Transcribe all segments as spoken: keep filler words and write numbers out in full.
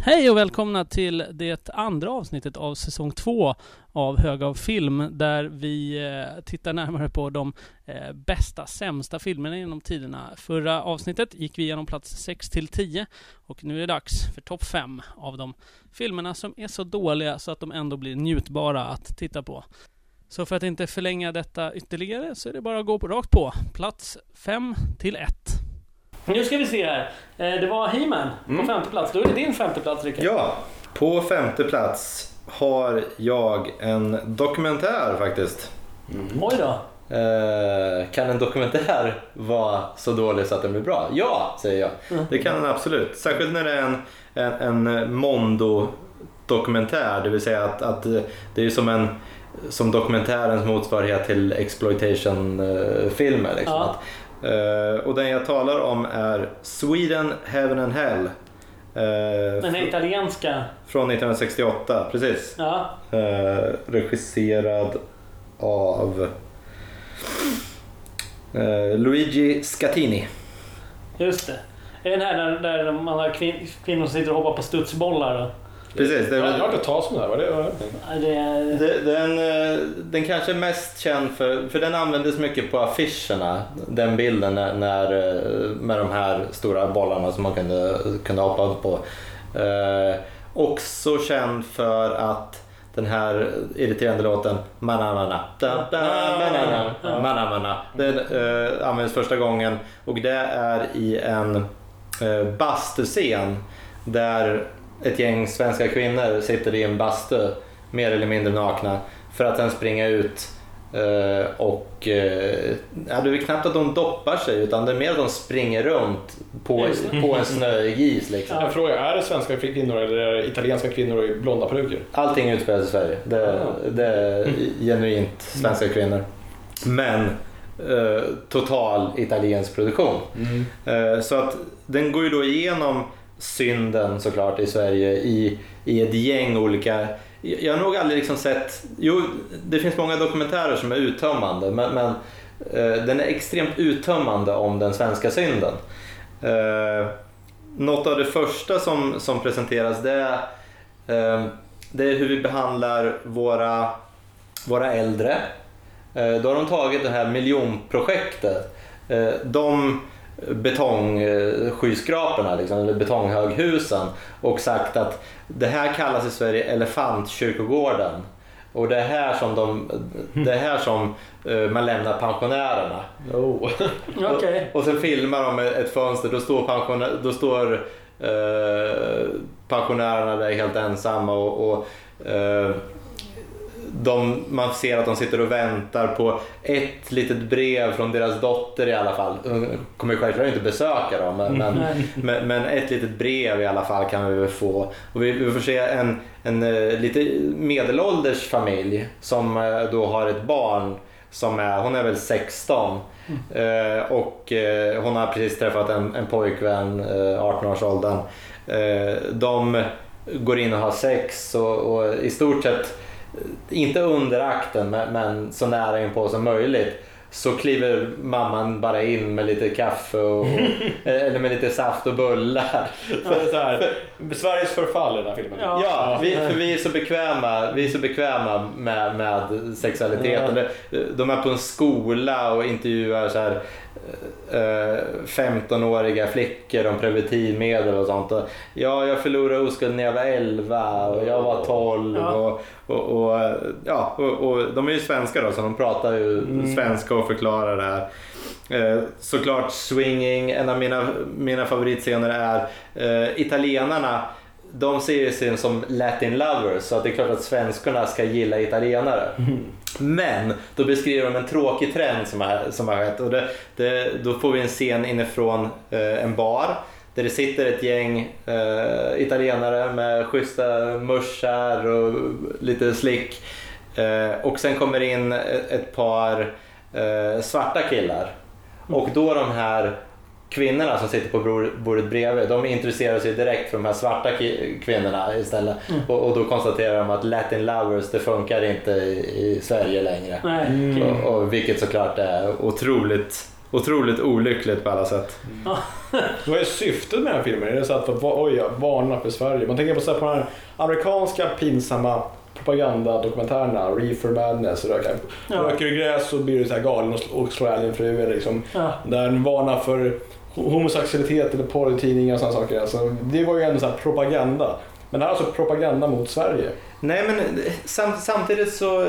Hej och välkomna till det andra avsnittet av säsong två av Hög av film, där vi eh, tittar närmare på de eh, bästa, sämsta filmerna genom tiderna. Förra avsnittet gick vi igenom plats sex till tio och nu är det dags för topp fem av de filmerna som är så dåliga så att de ändå blir njutbara att titta på. Så för att inte förlänga detta ytterligare så är det bara att gå på, rakt på. Plats fem till ett. Nu ska vi se här. Det var He-Man på mm. femte plats. Då är det din femte plats, Rickard. Ja, på femte plats har jag en dokumentär faktiskt. Mm. Oj då. Eh, kan en dokumentär vara så dålig så att den blir bra? Ja, säger jag. Mm. Det kan den absolut. Särskilt när det är en, en, en Mondo-dokumentär. Det vill säga att, att det är som en som dokumentärens motsvarighet till exploitation-filmer. Liksom. Ja. Uh, och den jag talar om är Sweden, Heaven and Hell. Uh, den är italienska. Från nittonhundrasextioåtta, precis. Ja. Uh, regisserad av uh, Luigi Scattini. Just det. Är den här där, där man har kvin- kvinnor som sitter och hoppar på studsbollar då? Precis, det är jag har hört att ta som det här. Vad det var det är... det, den, den kanske är mest känd för, för den användes mycket på affischerna, den bilden när, när, med de här stora bollarna som man kunde, kunde hoppa upp på. Eh, också känd för att den här irriterande låten Manamana Manamana den eh, används första gången, och det är i en eh, bastuscen där ett gäng svenska kvinnor sitter i en bastu mer eller mindre nakna för att sen springa ut eh, och eh, ja, det är knappt att de doppar sig, utan det är mer att de springer runt på, på en snöig is liksom. Jag frågar, är det svenska kvinnor eller är det italienska kvinnor i blonda peruker? Allting utspelas i Sverige. Det, ah. det är genuint svenska kvinnor. Men eh, total italiensk produktion. Mm. Eh, så att den går ju då igenom synden såklart i Sverige i, i ett gäng olika. Jag har nog aldrig liksom sett, jo det finns många dokumentärer som är uttömmande, men, men eh, den är extremt uttömmande om den svenska synden. Eh, något av det första som, som presenteras det är, eh, det är hur vi behandlar våra, våra äldre. Eh, då har de tagit det här miljonprojektet. Eh, de betongskyskraporna liksom, eller betonghöghusen, och sagt att det här kallas i Sverige elefantkyrkogården, och det är här som de det är här som uh, man lämnar pensionärerna. Oh. Okay. och, och sen filmar de ett fönster, då står pensionär, då står uh, pensionärerna där helt ensamma, och, och uh, De, man ser att de sitter och väntar på ett litet brev från deras dotter i alla fall. Kommer självklart inte besöka dem, men, mm. men, men ett litet brev i alla fall kan vi väl få. Och vi, vi får se en, en, en lite medelålders familj som då har ett barn som är, hon är väl sexton. Mm. eh, och eh, hon har precis träffat en, en pojkvän, eh, arton-årsåldern. Eh, de går in och har sex och, och i stort sett inte under akten, men, men så nära in på som möjligt, så kliver mamman bara in med lite kaffe och, eller med lite saft och bullar. Ja, så här, Sveriges förfall i den här filmen. Ja, ja vi, för vi är så bekväma, vi är så bekväma med, med sexualiteten. Ja. De är på en skola och intervjuar så här femton-åriga flickor om preventivmedel och sånt. Och, ja, jag förlorade oskuld när jag var elva och jag var tolv. Ja. Och, och, och, ja, och, och de är ju svenskar då, så de pratar ju mm. svenska och förklarar det här. Eh, såklart swinging, en av mina, mina favoritscener är eh, italienarna. De ser sig som Latin lovers, så att det är klart att svenskarna ska gilla italienare. Mm. Men då beskriver de en tråkig trend som har, som har skett, och det, det, då får vi en scen inifrån eh, en bar där det sitter ett gäng eh, italienare med schyssta muschar och lite slick, eh, och sen kommer in ett, ett par eh, svarta killar, och då de här kvinnorna som sitter på bordet bredvid, de intresserar sig direkt för de här svarta kvinnorna istället. Mm. Och, och då konstaterar de att Latin lovers, det funkar inte i, i Sverige längre. Nej. Mm. Och, och vilket såklart är otroligt otroligt olyckligt på alla sätt. Mm. Vad är syftet med den här filmen? Är det så att oj, varna för Sverige? Man tänker på så här på den här amerikanska pinsamma propagandadokumentärerna, Reefer Madness, röker, ja. röker i gräs så blir du så här galen och slår ihjäl din fru, eller liksom, ja. där en varnar för homosexualitet eller porrtidningar och sådana saker. Alltså, det var ju en sån här propaganda. Men det här är alltså propaganda mot Sverige. Nej, men sam, samtidigt så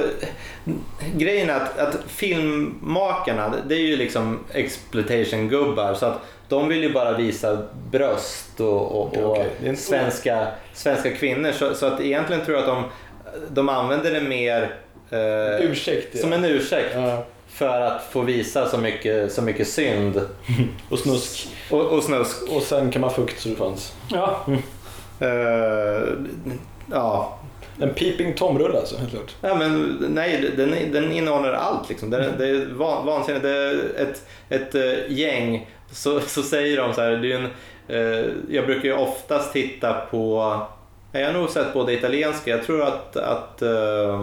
grejen är att, att filmmakarna, det är ju liksom exploitation-gubbar, så att de vill ju bara visa bröst och, och, okay, okay. och svenska, svenska kvinnor, så, så att egentligen tror jag att de, de använder det mer eh, ursäkt, ja. som en ursäkt. Ja. För att få visa så mycket, så mycket synd. Och snusk. Och, och snusk. Och sen kan man fukt så det fanns. Ja. Mm. Uh, ja. En peeping Tom-rulle alltså, helt klart. Ja, men nej, den, den innehåller allt liksom. Det, det är van, vansinnigt. Det är ett, ett uh, gäng, så, så säger de så här, det är en, uh, jag brukar ju oftast titta på, jag har nog sett både italienska, jag tror att, att uh,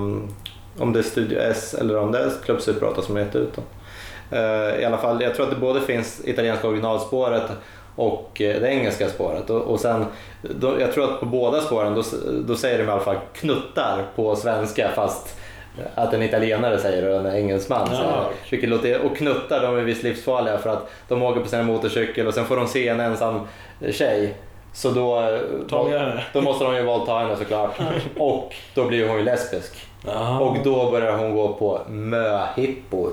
om det är Studio S eller om det är Club Superåtta som heter ut. Uh, I alla fall, jag tror att det både finns italienska originalspåret och det engelska spåret. Och, och sen, då, jag tror att på båda spåren då, då säger de i alla fall knuttar på svenska, fast att en italienare säger och en engelsman säger. Ja. Låter, och knuttar, de är visst livsfarliga för att de åker på sin motorcykel och sen får de se en ensam tjej. Så då, då, då måste de ju våldta henne såklart. Och då blir hon ju lesbisk. Aha. Och då börjar hon gå på möhippor.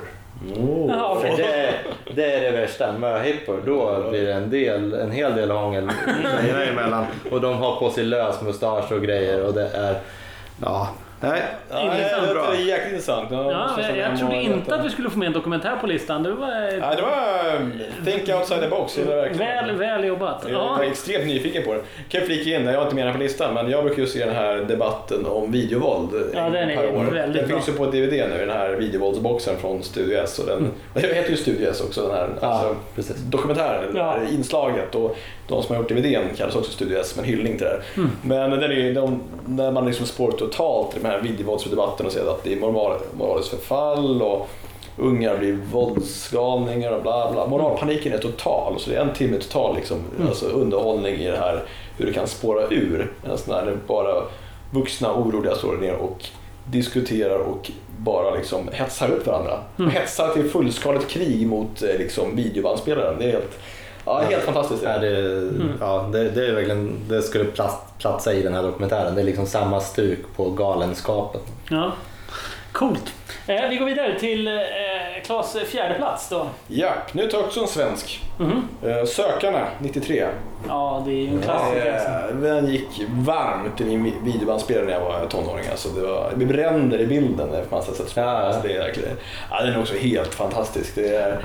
Oh. För det, det är det värsta, möhippor. Då blir det en, del, en hel del hångel emellan. Och de har på sig lös mustasch och grejer. Och det är, ja, nej, ja, det är bra. Det är jäkligt intressant. Ja, ja, jag, jag trodde inte att vi skulle få med en dokumentär på listan. Det var, ja, det var think outside the box. Väl, väl jobbat. Jag var ja. extremt nyfiken på det. Kan jag flika in, jag har inte med den på listan, men jag brukar ju se den här debatten om videovåld. Ja, den är år. väldigt Den bra. finns ju på D V D nu, den här videovåldsboxen från Studio S. Och den, mm. Det heter ju Studio S också, den här ja, alltså, dokumentären, ja. inslaget. Och de som har gjort D V D:n kallas också Studio S, med en hyllning till det här. Mm. Men den är ju, de, när man liksom spår totalt i de här videovåldsdebatten och säger att det är moral, moraliskt förfall och ungar blir våldsgalningar och bla bla. Moralpaniken är total, så det är en timme total liksom, mm. alltså underhållning i det här, hur det kan spåra ur. Alltså när bara vuxna oroliga står ner och diskuterar och bara liksom hetsar upp varandra. Mm. Hetsar till fullskaligt krig mot liksom videobandspelaren. Det är helt, ja, helt fantastiskt. Ja, det, mm. ja, det, det är verkligen, det skulle platsa i den här dokumentären. Det är liksom samma stuk på galenskapen. Ja. Coolt. Eh, vi går vidare till eh, Klas fjärde plats då. Ja, nu tar också en svensk. Mm-hmm. Eh, Sökarna nittiotre. Ja, det är ju en klassiker. Eh, den gick varmt i min videobandspelare när jag var tonåring. Alltså det var, det brände i bilden när man sätt ja. alltså det är verkligen, ja, den är också helt fantastisk. Det är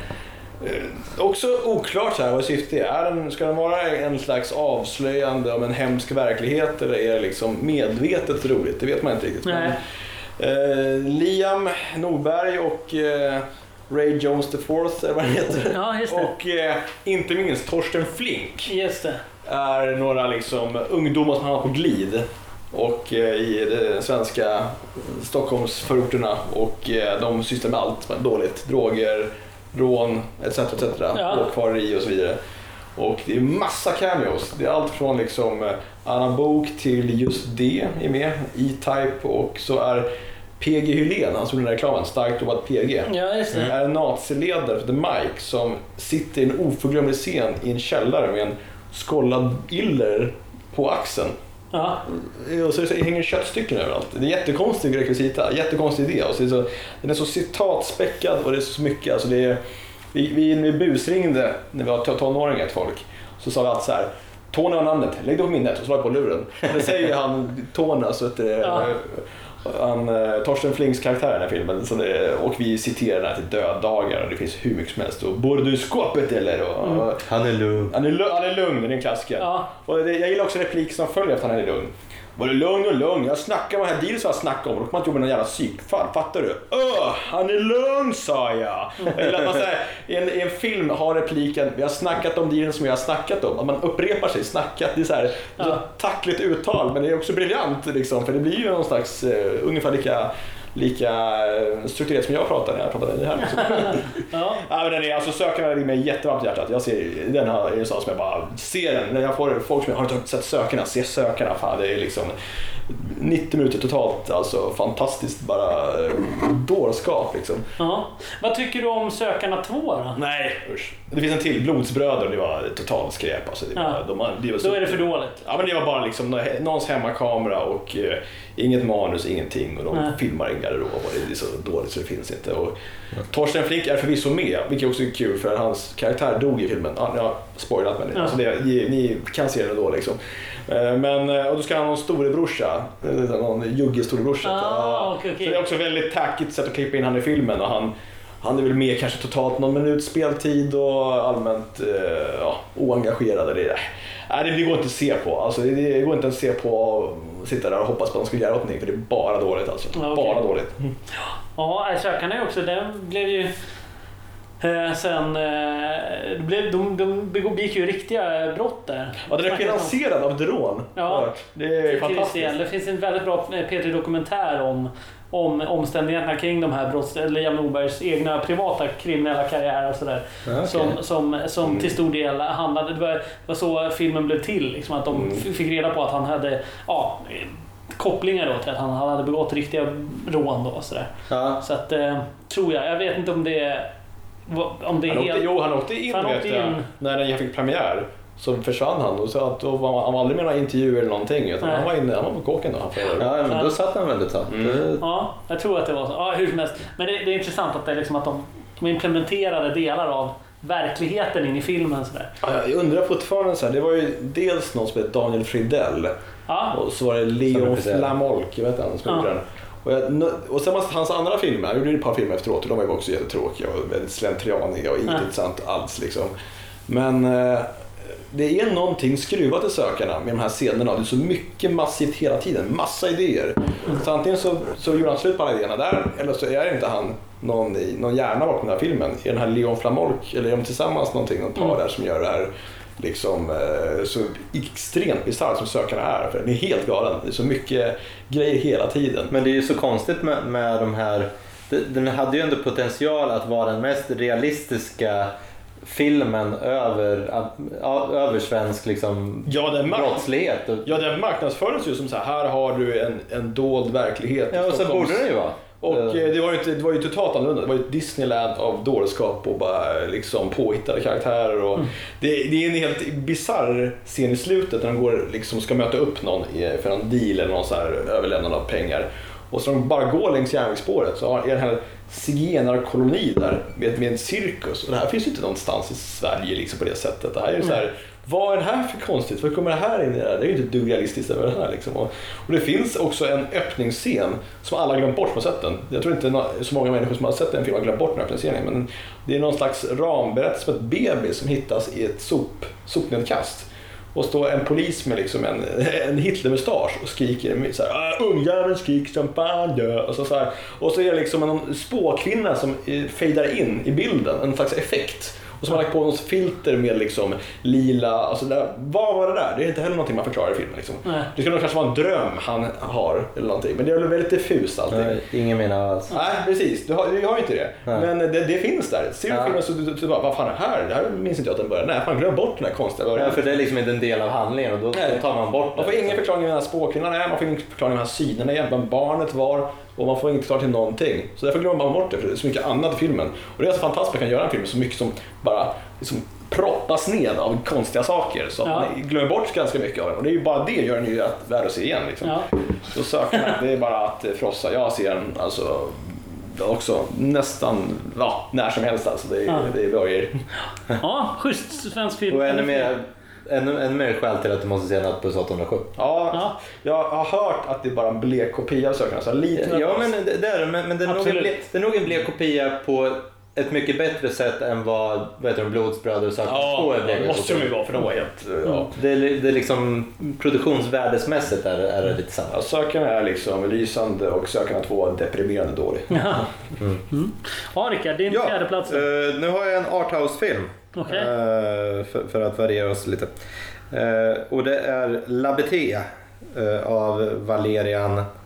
eh, också oklart så här vad syftet är. är den, ska den vara en slags avslöjande om en hemsk verklighet, eller är det liksom medvetet roligt? Det vet man inte riktigt. Nej. Eh, Liam Norberg och eh, Ray Jones the fourth, eller vad han heter. Ja, just det. Och eh, inte minst Torsten Flink. Just det. Är några liksom ungdomar som har på glid och eh, i de svenska Stockholmsförorterna, och eh, de sysslar med allt med dåligt, droger, rån etc etc, ja. Åkvareri och så vidare. Och det är massa cameos. Det är allt från liksom Anna Bok till just det är med, E-Type, och så är P G Hylén, han som den där reklamen, starkt jobbat P G. Ja, just det. Är en naziledare för The Mike som sitter i en oförglömlig scen i en källare med en skållad iller på axeln. Ja. Och så hänger köttstycken överallt. Det är jättekonstig rekvisita, jättekonstig idé. Och så är så, den är så citatspäckad och det är så mycket. Alltså det är, vi, vi, vi busringde när vi var tonåringar till folk. Så sa vi alltid så här: Tony har namnet, lägg det på minnet. Och så var jag på luren. Det säger han Tony, så att det, ja. han, Torsten Flinks karaktär i den här filmen. Så det, och vi citerar den här till döddagar. Och det finns hur mycket som helst. Och bor du i skåpet eller? Och, mm. och, han är lugn. Han är, han är lugn, det är en klassiker. Ja. Och det, jag gillar också replik som följer efter han är lugn. Var du lugn och lugn? Jag snackar med den här dealen som jag snackar om. Då kan man inte jobba med någon jävla psykfall. Fattar du? Öh, han är lugn, sa jag. Eller att man säger, i, en, i en film har repliken: vi har snackat om dealen som jag har snackat om. Att man upprepar sig, snackat. Det är så här, ja. så tackligt uttal. Men det är också briljant liksom. För det blir ju någon slags uh, ungefär lika lika strukturerat som jag pratar när jag pratar det här. Liksom. ja. Ja, men den är, alltså, Sökarna är mig jättevarmt i hjärtat. Jag ser den här är en sak som jag bara ser den. När jag får folk som jag har inte sett Sökarna, ser Sökarna, fan, det är liksom nittio minuter totalt, alltså fantastiskt, bara dårskap liksom. Ja. Vad tycker du om Sökarna två då? Nej, usch. Det finns en till, Blodsbröder, det var totalt skräp. Alltså, det var, ja. de, det var så, då är det för dåligt. Ja, men det var bara liksom någons hemmakamera och uh, inget manus, ingenting. Och de Nej. filmar i en garderob och det är så dåligt så det finns inte. Och ja. Torsten Flink är förvisso med, vilket också är kul för hans karaktär dog i filmen. Ja, jag har spoilat med det. Ja. Alltså det, ni kan se det då liksom. Men, och då ska han ha någon storebrorsa, någon juggig storebrorsa. Ah, okay, okay. Så det är också väldigt tackigt sätt att klippa in han i filmen. Och han, han är väl med kanske totalt någon minut speltid och allmänt ja, oengagerad. Det, nej, det går inte att se på. Alltså, det, det går inte att se på och sitta där och hoppas på att de ska göra någonting. För det är bara dåligt alltså. Okay. Bara dåligt. Mm. Ja, Sökarna är också, den blev ju... Eh, sen eh, blev, de, de begick ju riktiga brott där. Ja, det är finansierad av drån. Ja, det är fantastiskt. Det finns en väldigt bra P tre dokumentär om, om omständigheterna kring de här brotts, eller Jan Norbergs egna privata kriminella karriär och sådär. Okay. Som, som, som mm. till stor del handlade, det var, det var så filmen blev till, liksom, att de mm. fick reda på att han hade ja, kopplingar då till att han hade begått riktiga rån då och sådär. Ja. Så att, eh, tror jag, jag vet inte om det om det är han åkte, helt... Jo, han åkte in, han åkte in. Jag, när den fick premiär så försvann han och så att då var han var aldrig med några intervjuer eller någonting utan han var inne, han var på kåken då. Ja, men då satt han väldigt så. Mm. Ja, jag tror att det var så. Ja, hur som helst. Men det, det är intressant att det är liksom att de, de implementerade delar av verkligheten in i filmen så där. Ja, jag undrar fortfarande så här, det var ju dels någon som heter Daniel Fridell. Ja. Och så var det Leon Flamolk, jag vet inte, han som gjorde den. Och, jag, och sen hans andra filmer, jag gjorde ett par filmer efteråt och de var ju också jättetråkiga och väldigt slentrianiga och inte mm. intressant alls liksom. Men eh, det är någonting skruvat i Sökarna med de här scenerna. Det är så mycket massivt hela tiden, massa idéer. Mm. Så antingen så, så gjorde han slut på alla idéerna där eller så är det inte han någon, någon hjärna bakom den här filmen. Är den här Leon Flamolk eller är de tillsammans någonting, någon par mm. där som gör det här liksom eh, så extremt bisarrt som Sökarna är, för den är helt galen. Det är så mycket grejer hela tiden. Men det är ju så konstigt med, med de här, den hade ju ändå potential att vara den mest realistiska filmen över, över svensk liksom, ja, den brottslighet. Ja, den marknadsfördes ju som så här, här har du en, en dold verklighet. Ja, och så borde det ju vara. Och eh, det, var ju inte, det var ju totalt annorlunda. Det var ju ett Disneyland av dårskap och bara liksom påhittade karaktärer. Och mm. det, det är en helt bizarr scen i slutet när de går, liksom, ska möta upp någon för en deal eller någon så här överlämnande av pengar. Och så de bara går längs järnvägsspåret så är det här zigenarkoloni där med, med en cirkus. Och det här finns ju inte någonstans i Sverige liksom på det sättet. Det här är ju så här, vad är det här för konstigt? Vad kommer det här in i det här? Det är ju inte dugg realistiskt över det här liksom. Och, och det finns också en öppningsscen som alla glömt bort på sätten. Jag tror inte så många människor som har sett den filmen har glömt bort den öppningsscenen. Men det är någon slags ramberättelse som ett bebis som hittas i ett sop, sopnedkast. Och står en polis med liksom en, en Hitlermustasch och skriker så här, ungjäveln skrik som fan dö. Och så, så här, och så är det liksom en spåkvinna som fejdar in i bilden, en slags effekt. Och så har man lagt på något filter med liksom lila, alltså där, vad var det där? Det är inte heller någonting man förklarar i filmen liksom. Nej. Det skulle nog kanske vara en dröm han har eller någonting, men det är väl väldigt diffust allting. Nej, ingen menar alls. Nej, precis. Du har, du har inte det. Nej. Men det, det finns där. Ser du ja. filmen så du, du, du bara, vad fan är det här? Det här minns inte jag att den börjar. Nej, fan glöm bort den här konstiga början. Ja, för det är liksom inte en del av handlingen och då, då tar man bort det. Man får ingen förklaring med den här spåkvinnan, nej, man får ingen förklaring med de här synerna igen, vem barnet var. Och man får inte klart till någonting. Så därför glömmer man bort det, för det är så mycket annat i filmen. Och det är så fantastiskt att man kan göra en film så mycket som bara liksom proppas ned av konstiga saker. Så att ja. man glömmer bort ganska mycket av den. Och det är ju bara det gör den ju att värd att se igen. Liksom. Ja. Så Sökarna, det är bara att frossa. Jag ser den alltså också nästan ja, när som helst. Alltså. Det, är, ja. det är bra grejer. Ja, schysst svensk film. Och ännu mer... Ännu, ännu mer skäl till att du måste se Nattbuss åttahundrasju. Ja, ja, jag har hört att det är bara en blek kopia av Sökarna. Så lite ja, men det, det är det. Men, men det, är nog en blek, det är nog en blek kopia på ett mycket bättre sätt än vad, vad heter de, Blodsbröder och Sökarna ja, två är blek. Ja, måste de ju vara, för de var helt... Mm. Ja. Det, är, det är liksom produktionsvärdesmässigt är, är det lite samma. Ja, Sökarna är liksom lysande och Sökarna två är deprimerande dålig. Ja, mm. Mm. Ja Rickard, din ja, fjärde plats. Uh, nu har jag en arthouse-film. Okay. Uh, för, för att variera oss lite. Uh, och det är La Bété uh, av Valerian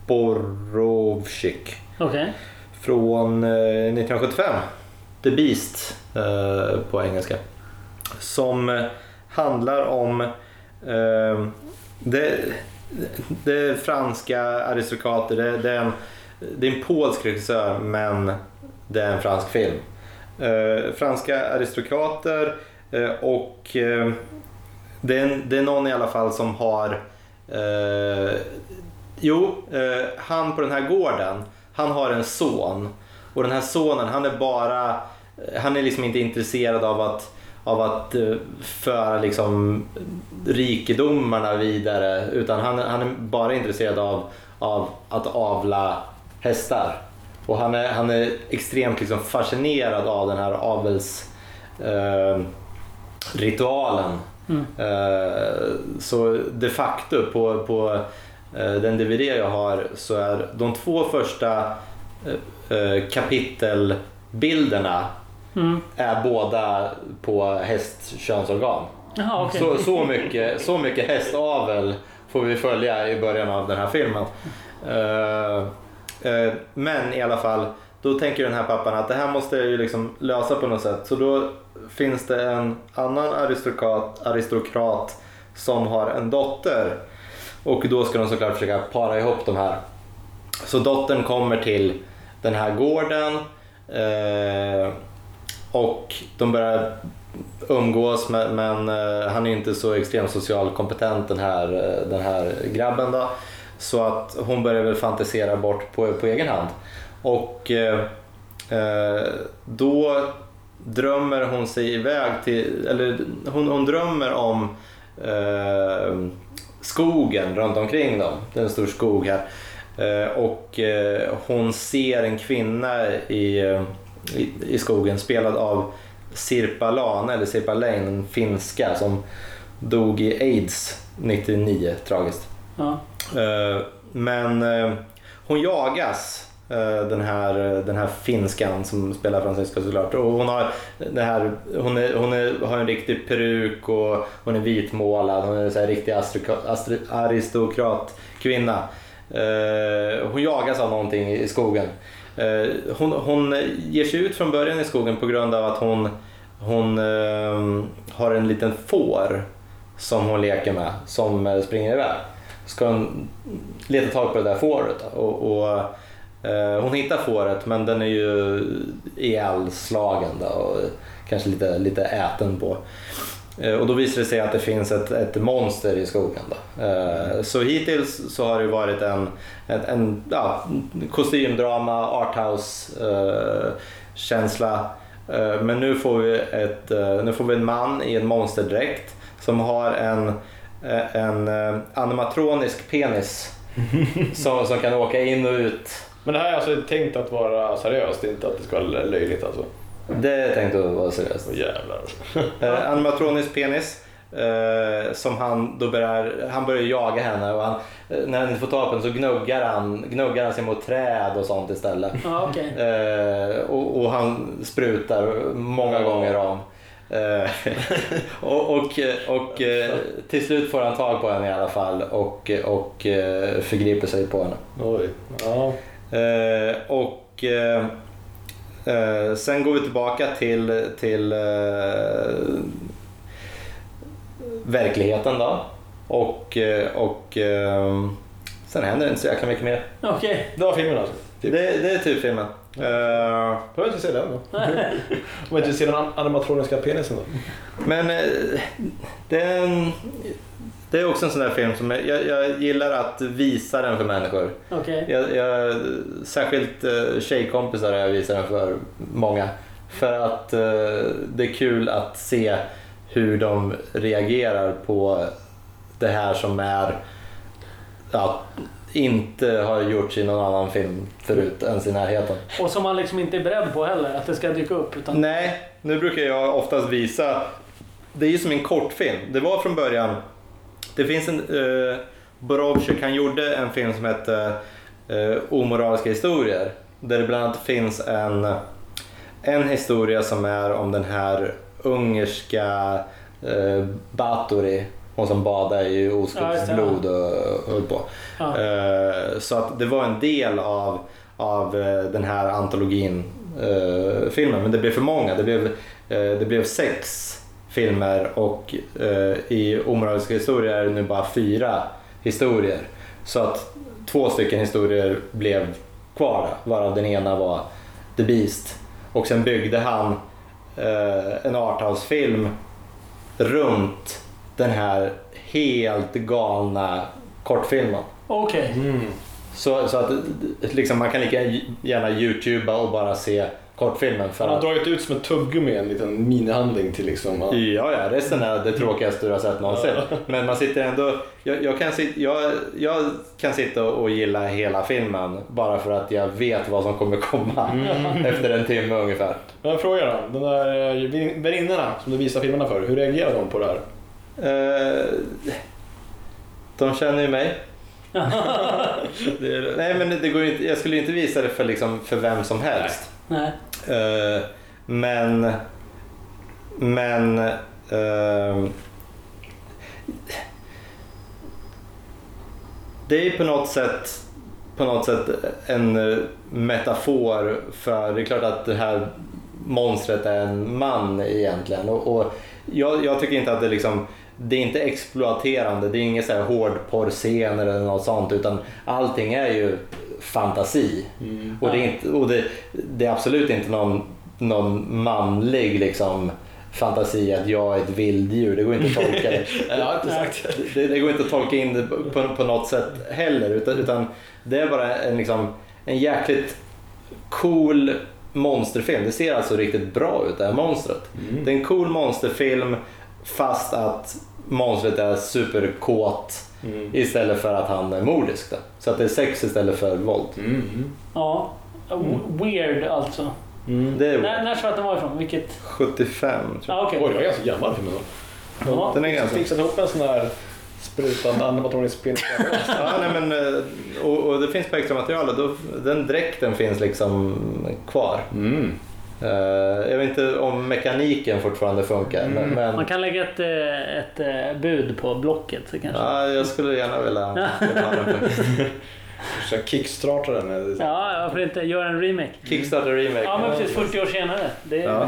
Borovchik. Okay. Från eh, nittonhundrasjuttiofem. The Beast eh, på engelska. Som eh, handlar om eh, det, det franska aristokrater. Det, det, är en, det är en polsk regissör, men det är en fransk film. Eh, franska aristokrater eh, och eh, det, är en, det är någon i alla fall som har eh, jo, eh, han på den här gården, han har en son, och den här sonen, han är bara han är liksom inte intresserad av att av att uh, föra liksom rikedomarna vidare, utan han, han är bara intresserad av, av att avla hästar, och han är, han är extremt liksom fascinerad av den här avels uh, ritualen. Mm. Uh, så de facto på, på uh, den D V D jag har, så är de två första uh, uh, kapitelbilderna Mm. är båda på hästkönsorgan. Aha, okay. så, så, mycket, så mycket hästavel får vi följa i början av den här filmen. Uh, uh, men i alla fall, då tänker den här pappan att det här måste jag ju liksom lösa på något sätt. Så då finns det en annan aristokrat, aristokrat som har en dotter, och då ska de såklart försöka para ihop de här. Så dottern kommer till den här gården, uh, och de börjar umgås, men, men uh, han är inte så extremt socialt kompetent, den här, uh, den här grabben då. Så att hon börjar väl fantisera bort på, på egen hand. Och uh, uh, då drömmer hon sig iväg till, eller hon, hon drömmer om uh, skogen runt omkring dem. Det är en stor skog här. Uh, och uh, hon ser en kvinna i... Uh, I, i skogen, spelad av Sirpa Lane, eller Sirpa Lane, en finska som dog i AIDS nittionio, tragiskt. Ja. Uh, men uh, hon jagas, uh, den här den här finskan som spelar fransyska såklart, och hon har det här hon är, hon är, har en riktig peruk, och hon är vitmålad, hon är en så här riktig aristokrat kvinna. Uh, hon jagas av någonting i skogen. Hon, hon ger sig ut från början i skogen på grund av att hon, hon uh, har en liten får som hon leker med, som springer iväg. Ska hon leta tag på det där fåret, och, och uh, hon hittar fåret, men den är ju ihjälslagen då, och kanske lite, lite äten på. Uh, och då visar det sig att det finns ett, ett monster i skogen då. Uh, så hittills så har det varit en, en, en ja, kostymdrama, arthouse uh, känsla. Uh, men nu får vi ett uh, nu får vi en man i en monsterdräkt som har en uh, en uh, animatronisk penis som, som kan åka in och ut. Men det här är alltså tänkt att vara seriöst, inte att det ska vara löjligt alltså. Det är tänkt att vara seriöst. Åh jävlar. uh, animatronisk penis. Uh, som han då börjar han börjar jaga henne, och han, uh, när han inte får ta på den så gnuggar han gnuggar han sig mot träd och sånt istället. Ah, okay. uh, och, och han sprutar många oh. gånger om. Uh, och och, och uh, till slut får han tag på henne i alla fall, och, och uh, förgriper sig på henne. Oj. Ja. Uh, och uh, uh, sen går vi tillbaka till till uh, verkligheten då, och, och sen händer det inte så jäkla mycket mer. Okej. Okay. Det var filmen alltså? Det, det är typ filmen. Ja. Uh, får jag inte se den då? Får jag inte se den animatroniska penisen då? Men det är, en, det är också en sån där film som jag, jag gillar att visa den för människor. Okay. Jag, jag, särskilt tjejkompisar jag visar den för många. För att uh, det är kul att se hur de reagerar på det här som är ja, inte har gjorts i någon annan film förut än i närheten. Och som man liksom inte är beredd på heller, att det ska dyka upp. Utan... Nej, nu brukar jag oftast visa, det är ju som en kortfilm. Det var från början, det finns en, uh, Borovchik, han gjorde en film som heter uh, Omoraliska historier. Där det bland annat finns en, en historia som är om den här ungerska eh, Bathory, hon som badar i oskuldsblod och höll på. Ja. Eh, så att det var en del av, av den här antologin uh, filmen, men det blev för många. Det blev, uh, det blev sex filmer och uh, i Omoraliska historier är det nu bara fyra historier. Så att två stycken historier blev kvar, varav den ena var The Beast. Och sen byggde han uh, en arthouse-film runt den här helt galna kortfilmen. Okej. Okay. Mm. Så, så att liksom, man kan lika gärna YouTubea och bara se kortfilmen. För han har att... dragit ut som ett tuggummi en liten minihandling till liksom. Ja, ja, resten är det tråkigaste du har sett någonsin. Ja. Men man sitter ändå... Jag, jag, kan sitta, jag, jag kan sitta och gilla hela filmen bara för att jag vet vad som kommer komma mm. efter en timme ungefär. Men fråga då, de där väninnorna som du visar filmerna för, hur reagerar de på det här? Uh, de känner ju mig. det är, nej men det går inte, jag skulle inte visa det för, liksom, för vem som helst. Nej. Uh, men men uh, det är på något sätt på något sätt en metafor för, det är klart att det här monstret är en man egentligen, och, och jag, jag tycker inte att det liksom, det är inte exploaterande, det är inga så här hårdporrscener eller något sånt, utan allting är ju fantasi. Mm. Och, det är, inte, och det, det är absolut inte någon, någon manlig liksom fantasi att jag är ett vilddjur. Det går inte att tolka det. Ja, inte sagt. Det, det går inte att tolka in det på, på något sätt heller, utan, utan det är bara en, liksom, en jäkligt cool monsterfilm. Det ser alltså riktigt bra ut, det här monstret. Mm. Det är en cool monsterfilm fast att monstret är superkåt mm. istället för att han är mordisk då. Så att det är sex istället för våld. Mm. Ja, weird alltså. Mm. Det är weird. När, när tror jag att den var ifrån? Vilket? sjuttiofem tror jag. Ah, okay. Oj, det var ganska gammal film då. Ja. Den är ganska... fixat ihop en sån här sprutande animatronisk spin. Ja, nej, men, och, och det finns på extra material, då, den dräkten finns liksom kvar. Mm. Uh, jag vet inte om mekaniken fortfarande funkar. Mm. Men... Man kan lägga ett, ett bud på Blocket så kanske. Ja, jag skulle gärna vilja ha den. Så kickstarta den. Ja, varför inte? Gör en remake. Kickstarter remake. Ja, men precis fyrtio år senare. Det är ja.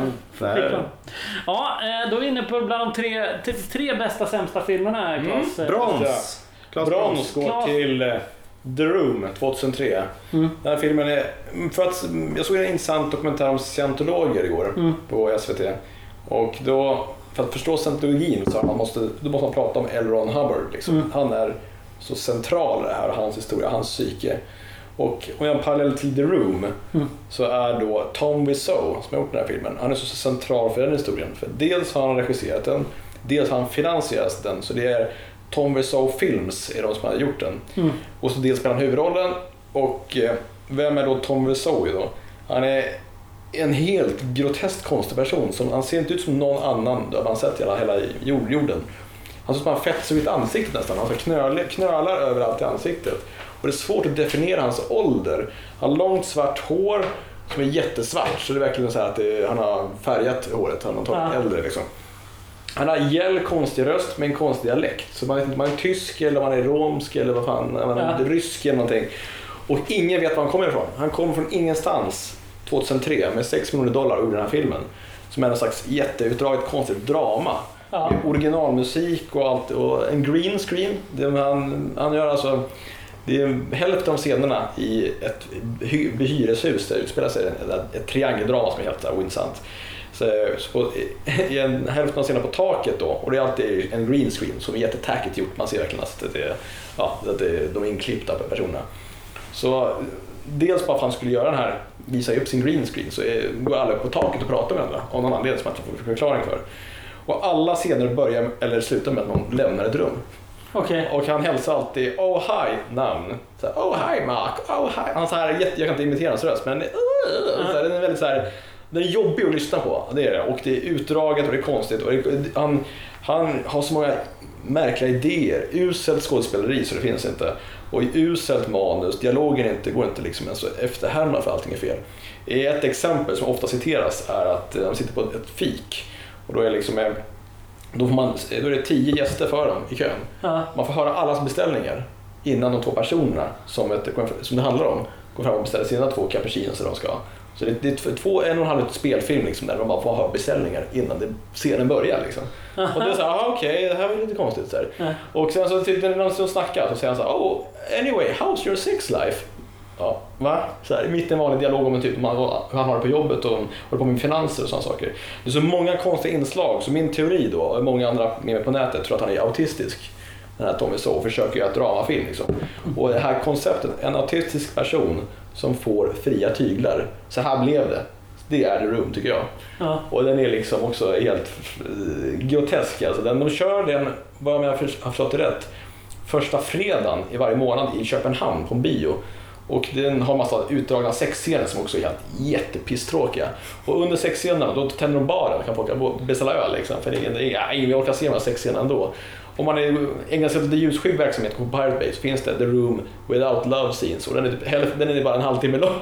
Ja, då är vi inne på bland de tre, tre bästa sämsta filmerna. Claes. Mm. Brons. Claes Brons går Claes. till The Room tjugohundratre. Mm. Den här filmen är, för att jag såg en intressant dokumentär om scientologer igår mm. på S V T. Och då, för att förstå scientologin så man måste, då måste man prata om L. Ron Hubbard. Liksom. Mm. Han är så central i det här, hans historia, hans psyke. Och om jag parallell till The Room mm. så är då Tom Wiseau som har gjort den här filmen, han är så central för den historien. För dels har han regisserat den, dels har han finansierat den, så det är Tom Wiseau Films är de som har gjort den. Mm. Och så dels spelar han huvudrollen. Och eh, vem är då Tom Wiseau då? Han är en helt grotesk konstig person. Som, han ser inte ut som någon annan där man sett hela, hela jord, jorden. Han ser ut som han fett så vitt ansiktet nästan. Han har knöl, knölar överallt i ansiktet. Och det är svårt att definiera hans ålder. Han har långt svart hår som är jättesvart. Så det är verkligen så här att det, han har färgat håret. Han har tagit ja. äldre liksom. Han har gäll konstig röst med en konstig dialekt. Så man vet inte om man är tysk eller om man är romsk eller vad fan, man är ja. rysk eller någonting. Och ingen vet var han kommer ifrån. Han kommer från ingenstans tjugohundratre med sex miljoner dollar ur den här filmen. Som är en slags jätteutdraget konstigt drama. Ja. Med originalmusik och allt. Och en green screen. Det han, han gör alltså... Det är hälften av scenerna i ett hyreshus där det utspelar sig ett, ett triangeldrama som är helt ointressant. Så, så på, i en hälften av scenerna på taket då, och det är alltid en green screen som är jättetackigt gjort, man ser verkligen att det är, ja, att det är, de är inklippta på personerna. Så dels bara för att han skulle göra den här, visa upp sin green screen, så är, går alla upp på taket och pratar med varandra av någon anledning som man inte får förklaring för. Och alla scener börjar eller slutar med att någon lämnar ett rum. Okay. Och han hälsar alltid oh hi namn. Så här, oh hi Mark, oh hi. Han så här, jätte, jag kan inte imitera hans röst, men uh, så här, den är väldigt så här, den är jobbig att lyssna på. Det är det. Och det är utdraget och det är konstigt. Och det, han, han har så många märkliga idéer. Uselt skådespeleri så det finns inte. Och uselt manus. Dialogen inte, går inte liksom ens efterhärma för allting är fel. Ett exempel som ofta citeras är att de sitter på ett fik. Och då är liksom... Då, får man, då är det tio gäster för dem i kön. Ja. Man får höra allas beställningar. innan de två personerna som, ett, som det handlar om går fram och beställer sina två cappuccinos som de ska ha. Så det, det är två, en och en halv spelfilm liksom, där de bara får ha beställningar innan det, scenen börjar. Liksom. Och det är så här, ah, okej, okay, det här var lite konstigt. Så här. Och sen så när någon som snackar så säger han så här, oh, anyway, how's your sex life? Ja, va? Så här, mitt i en vanlig dialog om en typ, man, hur han har det på jobbet och håller på med finanser och sådana saker. Det är så många konstiga inslag, så min teori då, och många andra med mig på nätet tror att han är autistisk. Den här Tommy Wiseau försöker göra ett dramafilm liksom. Och det här konceptet, en autistisk person som får fria tyglar, så här blev det. Det är The Room tycker jag. Ja. Och den är liksom också helt grotesk. Alltså. Den, de kör den, vad jag har förstått det rätt, första fredagen i varje månad i Köpenhamn på en bio. Och den har massa utdragna sexscener som också är helt jättepisstråkiga. Och under sexscenerna då tänder de baren och kan få beställa öl liksom. För det är, det är, ingen orkar se de här sexscenerna ändå. Om man är ägnar sig åt det ljusskygg verksamhet på Pirate Bay så finns det The Room Without Love Scenes. Och den är, den är bara en halvtimme lång.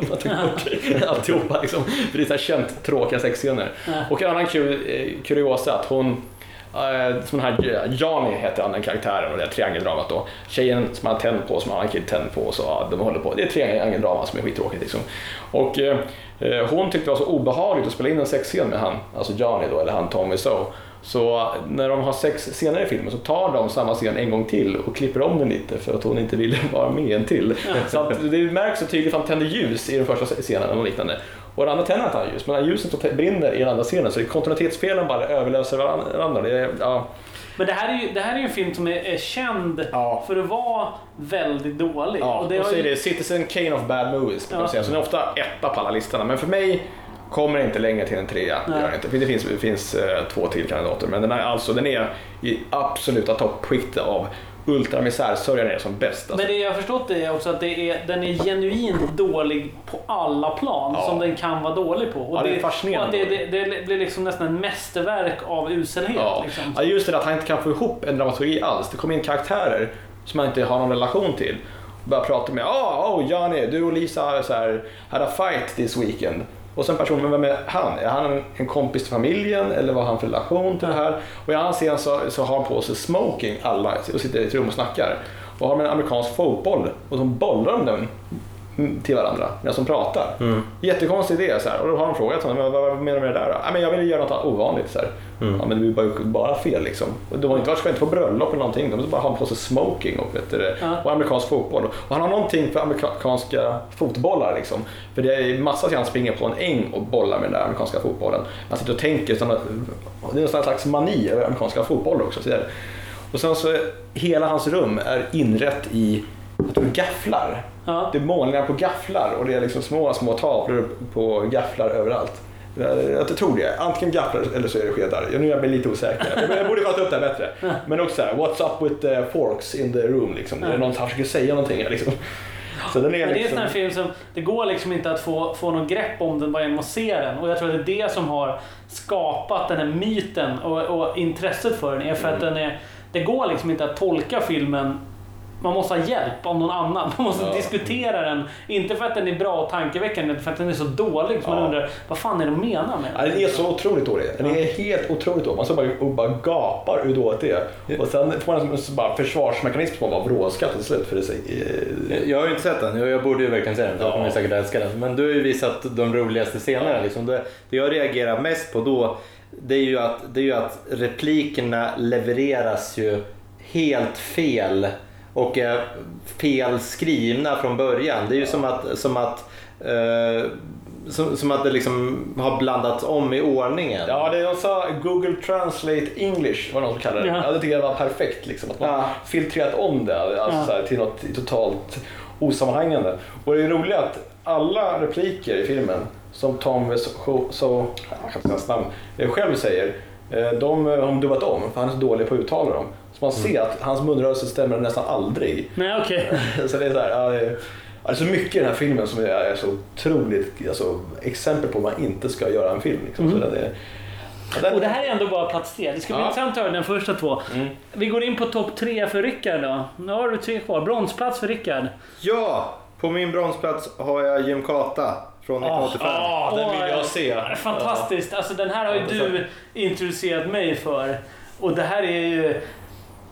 Alltihopa liksom. För det är så här känt tråkiga sexscener. Och en annan kuriosa att hon... Uh, som den här Johnny heter han, den karaktären, och det är triangeldramat då. Tjejen som han tänd på, som han kille tänd på, så ja, de håller på. Det är triangeldrama som är skittråkigt liksom. Och uh, hon tyckte det var så obehagligt att spela in en sexscen med han, alltså Johnny då, eller han Tommy Wiseau. Så när de har sex scener i filmen så tar de samma scen en gång till och klipper om den lite för att hon inte ville vara med en till. Ja. Så att det märks så tydligt att han tänder ljus i den första scenen och liknande. Och den andra tänder att han ljus, men när ljuset brinner i den andra scenen så är kontinuitetsfelen bara överlöser varandra. Det är, ja. Men det här är ju, det här är ju en film som är, är känd ja. för att vara väldigt dålig. Ja, och det och så är ju... det Citizen Kane of Bad Movies kan ja. man säga. Så den är ofta etta på alla listorna, men för mig kommer inte längre till en trea. Det, gör det, inte. Det finns, det finns uh, två till kandidater, men den är, alltså, den är i absoluta toppskiktet av ultramisärsörjan är som bäst. Alltså. Men det jag har förstått det är också att det är, den är genuint dålig på alla plan ja. som den kan vara dålig på. Och ja, det är det, fascinerande. Och det, det, det blir liksom nästan en mästerverk av uselhet. Ja. Liksom. Ja, just det att han inte kan få ihop en dramaturgi alls. Det kommer in karaktärer som man inte har någon relation till. Bara prata med, oh, oh Johnny, du och Lisa så här, had a fight this weekend. Och sen personen, vem är han? Är han en, en kompis till familjen eller vad har han för relation till det här? Och i annan scen så, så har han på sig smoking alla och sitter i ett rum och snackar. Och har med en amerikansk fotboll och de bollar de den till varandra när de pratar. Mm. Jättekonstig idé så här. Och då har de frågat honom, vad, vad menar du med det där då? Ja, men jag vill göra något ovanligt så här. Mm. Ja, men det är bara, bara fel liksom. Och de har inte varit på bröllop eller någonting. De bara har på sig smoking och, vet du, ja. och amerikansk fotboll. Och han har någonting för amerikanska fotbollar liksom. För det är massa som han springer på en äng och bollar med den där amerikanska fotbollen. Han sitter och tänker, så det är en slags mani över amerikanska fotbollar också. Så där. Och sen så hela hans rum är inrätt i gafflar. Ja. Det är målningar på gafflar och det är liksom små små tavlor på gafflar överallt. Jag tror det. Antingen gafflar eller så är det skedar. Nu är jag lite osäker. Jag borde fatta upp det här bättre. Men också så här, what's up with the forks in the room liksom. Det är någon som försöker säga någonting liksom. Så den är men det liksom... är en film som det går liksom inte att få, få någon grepp om den bara genom att se den. Och jag tror att det är det som har skapat den här myten och, och intresset för den är för mm. att den är, det går liksom inte att tolka filmen. Man måste ha hjälp av någon annan. Man måste ja. diskutera den. Inte för att den är bra och tankeväckande, utan för att den är så dålig. Så ja. man undrar, vad fan är de menar med den? Ja, den är så otroligt dålig. Den är ja. helt otroligt dålig. Man så bara, och bara gapar hur dåligt det är. Och sen får man en bara försvarsmekanism på vad vråskatt till slut. För det sig. Jag har ju inte sett den. Jag borde ju verkligen se den. Jag kommer säkert älska den. Men du har ju visat de roligaste scenerna. Ja. Liksom. Det, det jag reagerar mest på då, det är ju att, det är ju att replikerna levereras ju helt fel. Och eh, fel skrivna från början. Det är ju som att, som att, eh, som, som att det liksom har blandats om i ordningen. Ja, det de sa Google Translate English var någon som kallade det. Ja. Ja, det tycker jag var perfekt. Liksom, att man ja. filtrerat om det alltså, ja. så här, till något totalt osammanhängande. Och det är roligt att alla repliker i filmen som Tom Wiseau, så, jag kan inte säga namn, själv säger, de har de dubbat om för han är så dålig på att uttala dem. Så man ser mm. att hans munrörelse stämmer nästan aldrig. Nej, okej. Okay. Så det är så här, ja, det är, alltså mycket i den här filmen som är, är så otroligt, alltså exempel på vad man inte ska göra en film liksom. Mm. Så det är, ja, den... Och det här är ändå bara plats tre. Det ska bli ja. intressant att höra den första två. Mm. Vi går in på topp tre för Rickard då. Nu har du tre kvar. Bronsplats för Rickard. Ja, på min bronsplats har jag Jim Kata från nittonhundraåttiofem. Ja, oh, den vill jag se. Fantastiskt. Alltså den här har ju du introducerat mig för. Och det här är ju...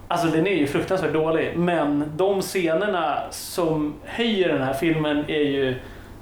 Alltså den är ju fruktansvärt dålig, men de scenerna som höjer den här filmen är ju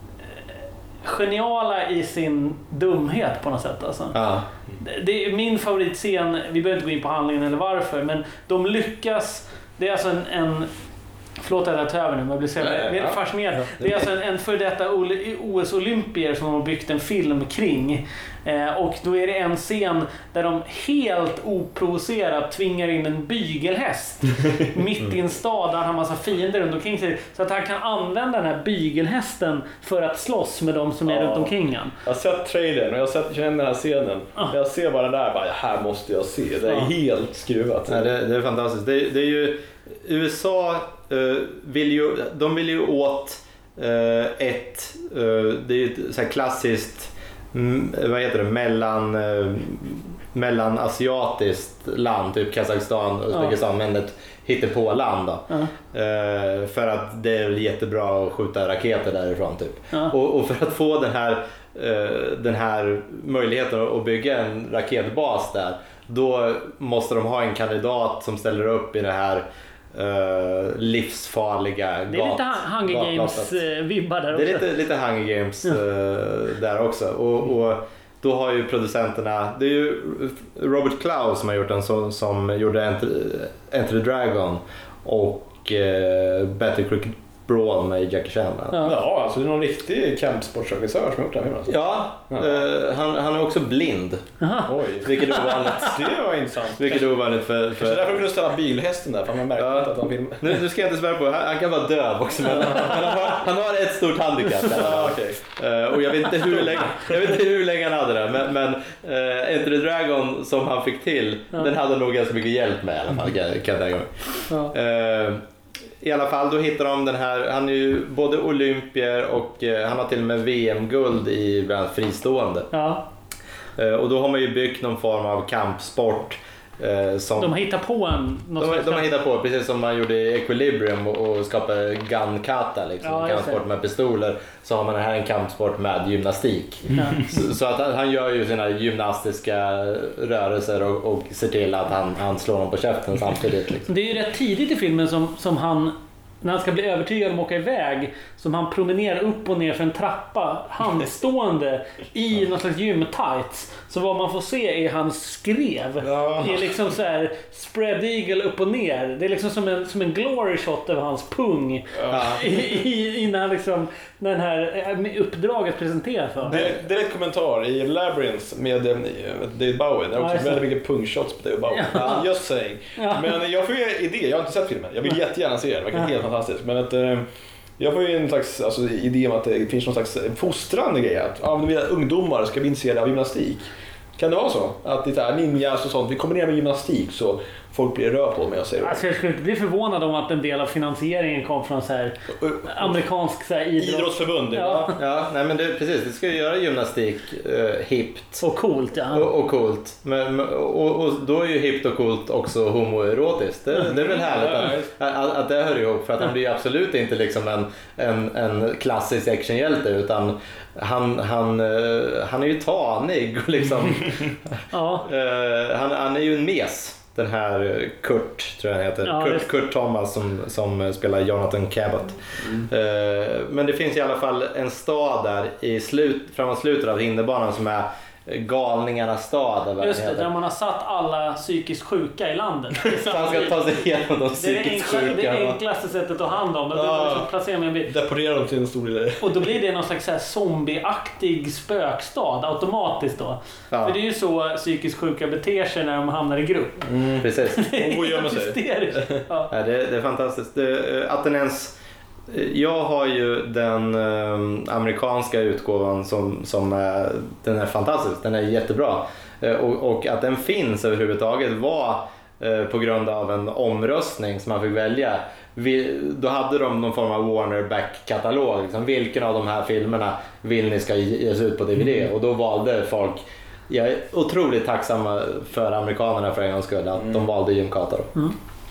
geniala i sin dumhet på något sätt alltså. Ja. Det är min favoritscen, vi behöver inte gå in på handlingen eller varför, men de lyckas, det är alltså en, en förlåt att jag tar över nu, men jag blir så ja. fascinerad. Det är alltså en, en för detta O S-olympier som de har byggt en film kring. Eh, och då är det en scen där de helt oprovocerat tvingar in en bygelhäst mitt i en stad där han har massa fiender runt omkring sig. Så att han kan använda den här bygelhästen för att slåss med de som är ja. runt omkring han. Jag har sett trailern och jag har sett den här scenen. Ja. Jag ser bara där, bara, här måste jag se. Det är ja. helt skruvat. Ja, det, det är fantastiskt. Det, det är ju U S A uh, vill ju, de vill ju åt uh, ett, uh, det är ju ett så här klassiskt, mm, vad heter det, mellan, uh, mellanasiatiskt land, typ Kazakstan, Uzbekistan, ja. men ett hittepåland då. Ja. Uh, för att det är jättebra att skjuta raketer därifrån typ. Ja. Och, och för att få den här, uh, den här möjligheten att bygga en raketbas där, då måste de ha en kandidat som ställer upp i det här Uh, livsfarliga gat. Det är lite Hunger Games-vibbar där också. Det är lite, lite Hunger Games uh, där också. Och, och då har ju producenterna, det är ju Robert Clouse som har gjort den, som, som gjorde Enter, Enter the Dragon och uh, Battle Creek Brawl med Jackie Chan. Ja, ja alltså det är någon riktig kampsportsregissör som har gjort den filmen. Alltså. Ja, ja. Uh, han, han är också blind. Oj, vilket är ovanligt. Det var intressant. Vilket är ovanligt för... för... Kanske därför kunde ställa bilhästen där, för man märkte ja. att han film. Nu, nu ska jag inte svära på, han, han kan vara döv också, men han har, han har ett stort handikapp. Ja, okay. uh, och jag vet inte hur länge, jag vet inte hur länge han hade det, men, men uh, Enter the Dragon som han fick till, ja. den hade nog ganska mycket hjälp med i alla fall, kan jag tänka mig. Ja. Uh, I alla fall då hittar de den här, han är ju både olympier och eh, han har till och med V M-guld i bland annat fristående. Ja. Eh, och då har man ju byggt någon form av kampsport. Eh, som de har hittat på en... De, de har hittat på, precis som man gjorde i Equilibrium och, och skapade gun kata, liksom, ja, kampsport med pistoler. Så har man här en kampsport med gymnastik. Mm. Så, så att han gör ju sina gymnastiska rörelser och, och ser till att han, han slår dem på käften samtidigt. Liksom. Det är ju rätt tidigt i filmen som, som han, när han ska bli övertygad om att åka iväg, som han promenerar upp och ner för en trappa handstående i någon slags gymtights. Så vad man får se är hans skrev. Ja. Det är liksom så här spread eagle upp och ner. Det är liksom som en, som en glory shot över hans pung. Ja. I, i, innan liksom när den här uppdraget presenteras för. Det, det är ett kommentar i Labyrinth med David Bowie. Det är också ja, väldigt mycket pungshots på David Bowie. Ja. Just saying. Ja. Men jag får ju idé, jag har inte sett filmen. Jag vill jättegärna se den, det verkar ja. helt fantastiskt. Men att... Jag får ju en slags alltså, idé om att det finns någon slags fostrande grej. Att ja, men ungdomar ska bli intresserade av gymnastik. Kan det vara så? Att det är ninjas och sånt, vi kombinerar med gymnastik så folk blir rör på mig och säger. Alltså jag skulle inte bli förvånad om att en del av finansieringen kom från så här amerikansk så här idrott. idrottsförbund. Ja, ja nej men det, precis, det ska ju göra gymnastik uh, hippt. Och coolt, ja. Och, och coolt. Men, och, och då är ju hippt och coolt också homoerotiskt. Det, det är väl härligt att, att, att det hör ihop, för att han blir ju absolut inte liksom en, en, en klassisk actionhjälte, utan han, han, han är ju tanig och liksom ja. uh, han, han är ju en mes. Den här Kurt, tror jag han heter. Ja, Kurt, Kurt Thomas som, som spelar Jonathan Cabot. Mm. Uh, men det finns i alla fall en stad där i slut, framåt slutet av hinderbanan som är galningarnas stad. Just det, där man har satt alla psykiskt sjuka i landet. Han ska ta sig igenom de psykiskt sjuka. Det är det enklaste sättet att ta hand om. Ja, deporera dem till en stor del. Och då blir det någon slags så här zombieaktig spökstad automatiskt då. Ja. För det är ju så psykiskt sjuka beter sig när de hamnar i grupp. Mm, precis. Och vad gör man sig? Ja. Ja, det, det är fantastiskt. Det, att den ens... Jag har ju den eh, amerikanska utgåvan som, som är, den är fantastisk, den är jättebra. Eh, och, och att den finns överhuvudtaget var eh, på grund av en omröstning som man fick välja. Vi, då hade de någon form av Warner Back-katalog. Liksom, vilken av de här filmerna vill ni ska ges ut på D V D? Mm. Och då valde folk... Jag är otroligt tacksam för amerikanerna för en gångs skull att mm. de valde Jim Carter. Mm.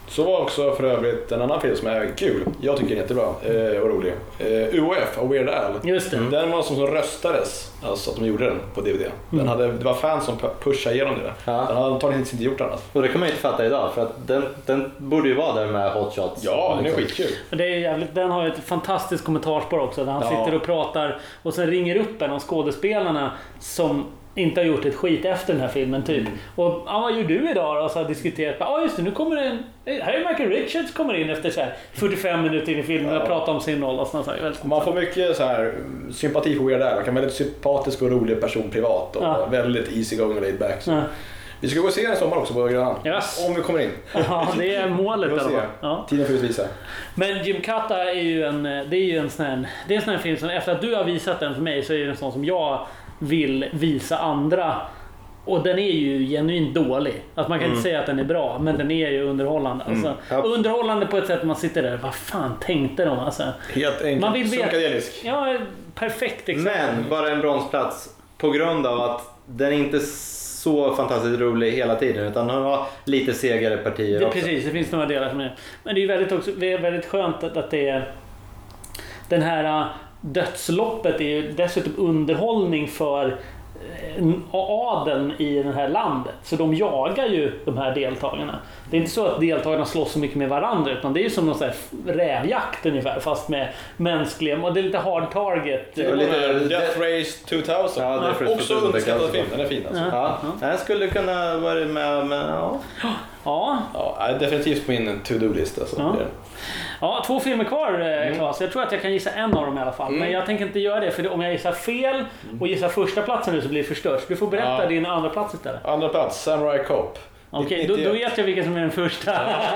Så var också för övrigt en annan film som är kul. Jag tycker den är jättebra eh, och rolig. Eh, U O F av Weird Al. Just det. Den var som, som röstades, alltså att de gjorde den på D V D. Den Mm. hade, det var fans som pushade igenom det. Ja. Den hade antagligen inte gjort annat. Och det kan man inte fatta idag, för att den, den borde ju vara där med Hot Shots. Ja, den är liksom. skitkul. Det är jävligt, den har ju ett fantastiskt kommentarspår också där han Ja. sitter och pratar och sen ringer upp en av skådespelarna som inte har gjort ett skit efter den här filmen typ. Mm. Och ja, vad gör du idag då? Och så har diskuterat. Ja just det, nu kommer en här är Michael Richards kommer in efter så här fyrtiofem minuter in i filmen Ja. och pratar om sin roll och sånt där. Man får mycket så här sympati för Weird Al. Han kan vara väldigt sympatisk och rolig person privat och Ja. väldigt easy going och laid back. Så. Ja. Vi ska gå och se den i sommar också på Grönan. Yes. Om vi kommer in. Ja, det är målet Vi får i alla se. fall. Ja. Tiden får utvisa. Men Jim Kata är ju en det är ju en sån här, det är en sån här film som efter att du har visat den för mig så är det en sån som jag vill visa andra. Och den är ju genuint dålig. Att man kan Mm. inte säga att den är bra, men den är ju underhållande. Alltså, Ja. underhållande på ett sätt man sitter där. Vad fan tänkte de alltså? Helt enkelt. Man vill veta- Psykedelisk. Ja, perfekt exempel. Men bara en bronsplats på grund av att den är inte så fantastiskt rolig hela tiden, utan den har lite segare partier Det, också. precis, det finns några delar som är. Men det är ju väldigt, också, det är väldigt skönt att, att det är den här uh, dödsloppet är ju dessutom underhållning för uh, adeln i det här landet. Så de jagar ju de här deltagarna. Det är inte så att deltagarna slåss så mycket med varandra, utan det är ju som någon sån här rävjakt ungefär, fast med mänskliga, och det är lite hard target. Det är lite Death Race tvåtusen. Ja, det är för- också för- underskattad film. Den är fin alltså. Ja. Ja, den skulle kunna vara med, men ja. Ja, Ja, är definitivt på min to-do-list. Alltså. Ja. Det är- ja, två filmer kvar, eh, Claes. Jag tror att jag kan gissa en av dem i alla fall. Mm. Men jag tänker inte göra det, för det- om jag gissar fel och gissar första platsen nu så blir det förstört. Du får berätta Ja. din andra plats istället. Andra plats, Samurai Cop. Okej, då, då vet jag vilken som är den första.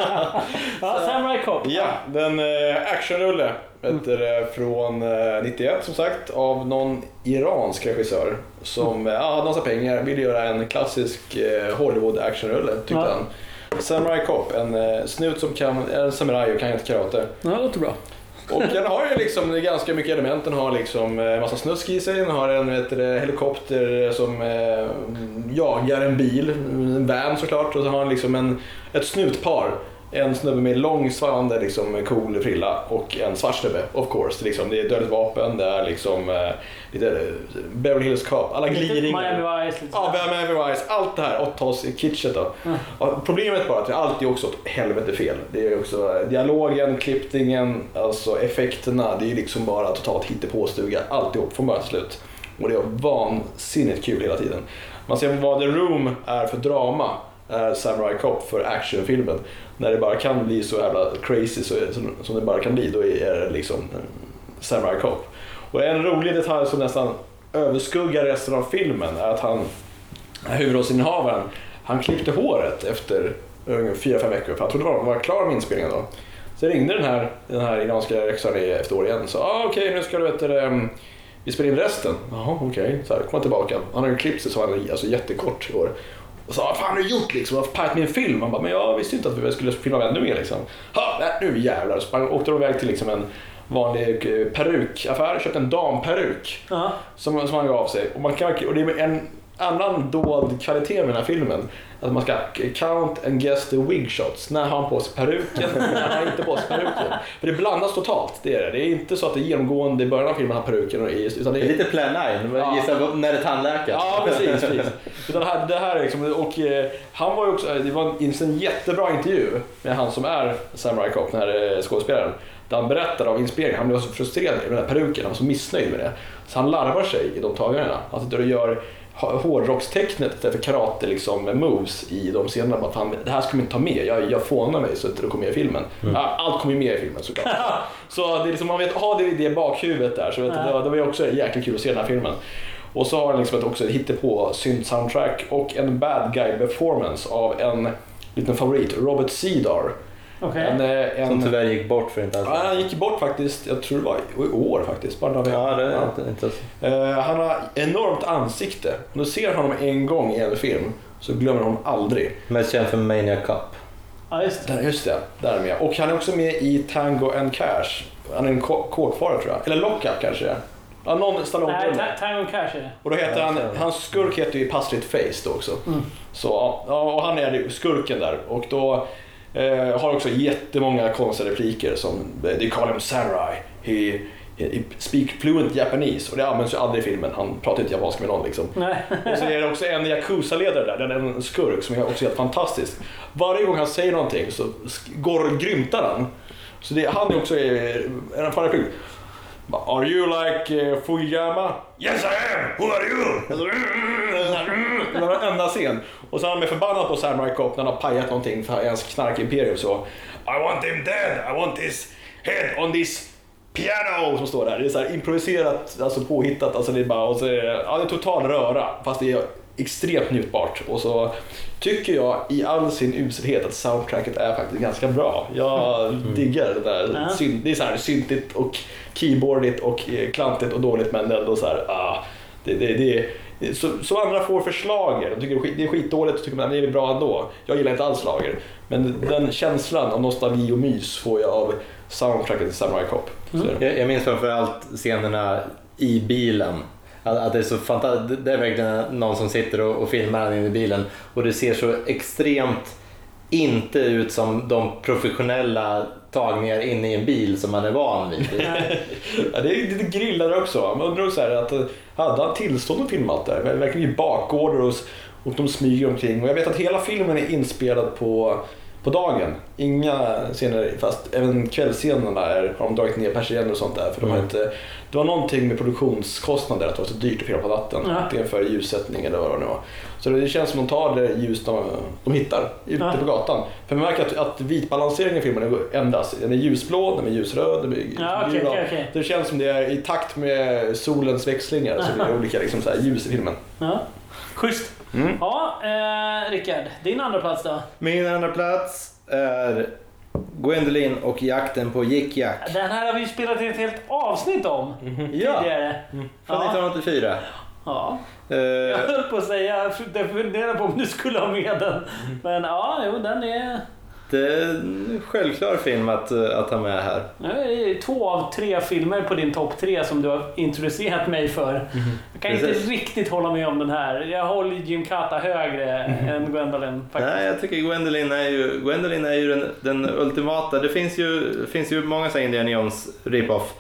Ja, Samurai Cop. Ja, den eh, actionrulle heter det, från eh, nittioett som sagt av någon iransk regissör som eh, hade massa pengar, ville göra en klassisk eh, Hollywood actionrulle tyckte Ja. han. Samurai Cop, en eh, snut som kan, en samuraj och kan inte karate. Ja, det låter bra. Och den har ju liksom ganska mycket element. Den har liksom en massa snusk i sig. Den har en vet du, helikopter som eh, jagar en bil, en van såklart. Och så har den liksom en, ett snutpar. En snubbe med lång svallande liksom, cool frilla och en svart snubbe, of course. Liksom, det är dödligt vapen, det är liksom eh, lite eh, Beverly Hills Cop, alla Lite gliringar. Miami Vice. Lite Ja, sådär. Miami Vice, allt det här åt oss i kitschet då. Mm. Och problemet bara att det alltid också åt helvete fel. Det är också dialogen, klippningen, alltså effekterna, det är liksom bara totalt hittepåstuga, alltihop från början till slut. Och det är vansinnigt kul hela tiden. Man ser vad The Room är för drama, är Samurai Cop för actionfilmen. När det bara kan bli så jävla crazy så, som, som det bara kan bli, då är det liksom Samurai Cop. Och en rolig detalj som nästan överskuggar resten av filmen är att han, huvudrollsinnehavaren, han klippte håret efter ungefär fyra fem veckor, för han trodde han var klar med inspelningen då. Så ringde den här, den här iranska regissören efter år igen och sa ah, okej okay, nu ska du veta det, vi spelar in resten. Jaha okej, okay. Så här, kom tillbaka. Han har ju klippt sig så han är alltså jättekort hår. Och sa, vad fan har du gjort liksom? Jag har pajat min film. Han bara, men jag visste inte att vi skulle filma ännu mer liksom. Ha, nej, nu jävlar. Så han åkte iväg till liksom en vanlig perukaffär, köpte en damperuk Ja. som, som han gav sig. Och, man kan, och det är en annan dold kvalitet med den här filmen. Att man ska count and guess the wig shots. När har han på sig peruken? När har han inte på sig peruken? För det blandas totalt, det är det. Det är inte så att det är genomgående i början av filmen har peruken. Och i, utan det Det är är lite Plan nine, Ja. gissa när det är tandläkare. Ja, precis. precis. Utan det här, det här är liksom, och eh, han var ju också, det var en, en jättebra intervju med han som är Samurai Cop, den här eh, skådespelaren. Där han berättade av inspelningen, han blev så frustrerad med den här peruken, han var så missnöjd med det. Så han larvar sig i de tagarna. Alltså då du gör hårdrockstecknet istället för karate liksom, moves i de scenerna. Bara, fan, det här ska man inte ta med, jag, jag fånar mig så att det kommer med i filmen. Mm. Ja, allt kommer med i filmen såklart. Så det är liksom, man vet, ha det i det bakhuvudet där. Så vet, ja. det, det var ju också jäkligt kul att se den här filmen. Och så har den liksom ett, också ett hittepå synt soundtrack och en bad guy performance av en liten favorit, Robert Cedar. Okay. En, en, Som tyvärr gick bort för inte alls. Ja, han gick bort faktiskt, jag tror det var i år faktiskt. Bara ja, det är ja. inte, inte så. Uh, han har enormt ansikte. Om du ser honom en gång i en film så glömmer honom aldrig. Mest känd för Maniac Cop. Ja, just det. Just det, där är med. Och han är också med i Tango and Cash. Han är en kåkfarare tror jag. Eller Lockup kanske. Ja, någon Stallone. Nej, ta- Tango and Cash är det. Och då heter han, hans skurk heter ju Passligt Face då också. Mm. Så, ja, och han är skurken där. Och då Eh, har också jättemånga konstiga repliker som they call him samurai, he, he speak fluent Japanese, och det används ju aldrig i filmen, han pratar inte japanska med någon liksom. Nej. Och så är det också en Yakuza-ledare där, den är en skurk som är också helt fantastisk. Varje gång han säger någonting så går grymtar han. Så det, han är också en av replik. Are you like uh, Fujiyama? Yes I am! Who are you? Det var en enda scen. Och så är han med förbannad på Samurai Cop när han har pajat någonting för hans knarkimperium så I want him dead! I want his head on this piano som står där. Det är så här improviserat, alltså påhittat, alltså det är bara, och så är det, ja, det är total röra, fast det är extremt njutbart. Och så tycker jag i all sin uselhet att soundtracket är faktiskt ganska bra. Jag mm. diggar det där. Mm. Syn, det är så här syntigt och keyboardigt och klantigt och dåligt, men ändå så här, ah, det, det, det, så, så andra får förslag. De tycker det är, skit, det är skitdåligt och tycker man det är bra ändå. Jag gillar inte alls lager. Men den känslan av nostalgi och mys får jag av soundtracket till Samurai Cop. Mm. Jag, jag minns framförallt scenerna i bilen. Att, att det är så fantastiskt. Det är verkligen någon som sitter och, och filmar den in i bilen. Och det ser så extremt inte ut som de professionella tagningar inne i en bil som man är van vid. Ja, det är lite grillade också. Man undrar också här att hade han tillstånd att filma allt där? Verkligen i bakgårdar och, och de smyger omkring. Och jag vet att hela filmen är inspelad på, på dagen. Inga scener, fast även kvällsscenerna är, har de dragit ner persienner och sånt där. För mm. de har inte, det var någonting med produktionskostnader att det var så dyrt att filma på natten. Ja. Antingen för ljussättning eller vad det nu var. Så det känns som att de tar det ljus de, de hittar ute ja. på gatan. För man märker att, att vitbalanseringen i filmen ändras. Den är ljusblå, den är ljusröd. Den är ja, okay, okay, okay. Det känns som det är i takt med solens växlingar. Så det är olika liksom, så här, ljus i filmen. Ja. Schysst. Mm. Ja, eh, Rickard, din andra plats då? Min andra plats är Gwendoline och jakten på Yik Yak. Den här har vi spelat ett helt avsnitt om mm-hmm. tidigare. Ja, mm. från ja. nittonhundraåttiofyra. Ja. Uh, jag höll på att säga, jag funderar på om du skulle ha med den. Mm. Men ja, jo, den är... Det är en självklar film att, att ha med här. Ja, det är två av tre filmer på din topp tre som du har introducerat mig för. Mm. Jag kan Precis. inte riktigt hålla med om den här. Jag håller Jim Kata högre mm. än Gwendoline faktiskt. Nej, jag tycker Gwendoline är ju, Gwendoline är ju den, den ultimata. Det finns ju, finns ju många så Indiana Jones rip-off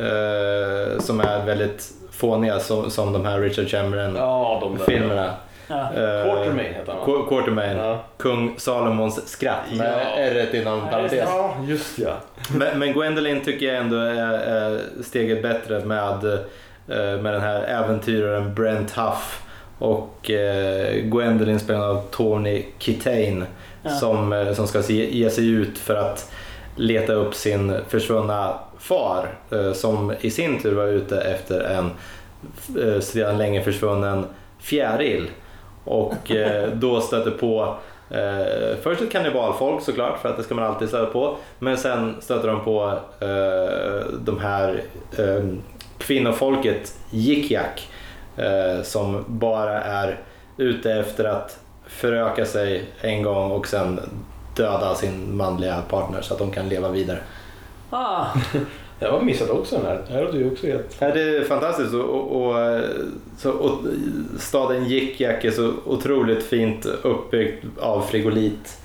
eh, som är väldigt fåniga som, som de här Richard Chamberlain-filmerna. Ja, Ja. Uh, Quatermain heter han. Qu- Quatermain. Ja. Kung Salomons skratt med ja. ärret inom parentes. Ja, just ja. Men, men Gwendoline tycker jag ändå är, är steget bättre med, med den här äventyraren Brent Huff och uh, Gwendoline spelar av Tony Kitane ja. som, som ska se, ge sig ut för att leta upp sin försvunna far uh, som i sin tur var ute efter en uh, sedan länge försvunnen fjäril. Och eh, då stöter på eh, först ett kannibalfolk såklart, för att det ska man alltid stöta på. Men sen stöter de på eh, de här eh, kvinnofolket Yik Yak eh, som bara är ute efter att föröka sig en gång och sen döda sin manliga partner så att de kan leva vidare. Ah. Jag har missat också den här. Här har du också helt... Ja, det är fantastiskt och, och, och, så, och staden Yik Yak är så otroligt fint uppbyggd av frigolit.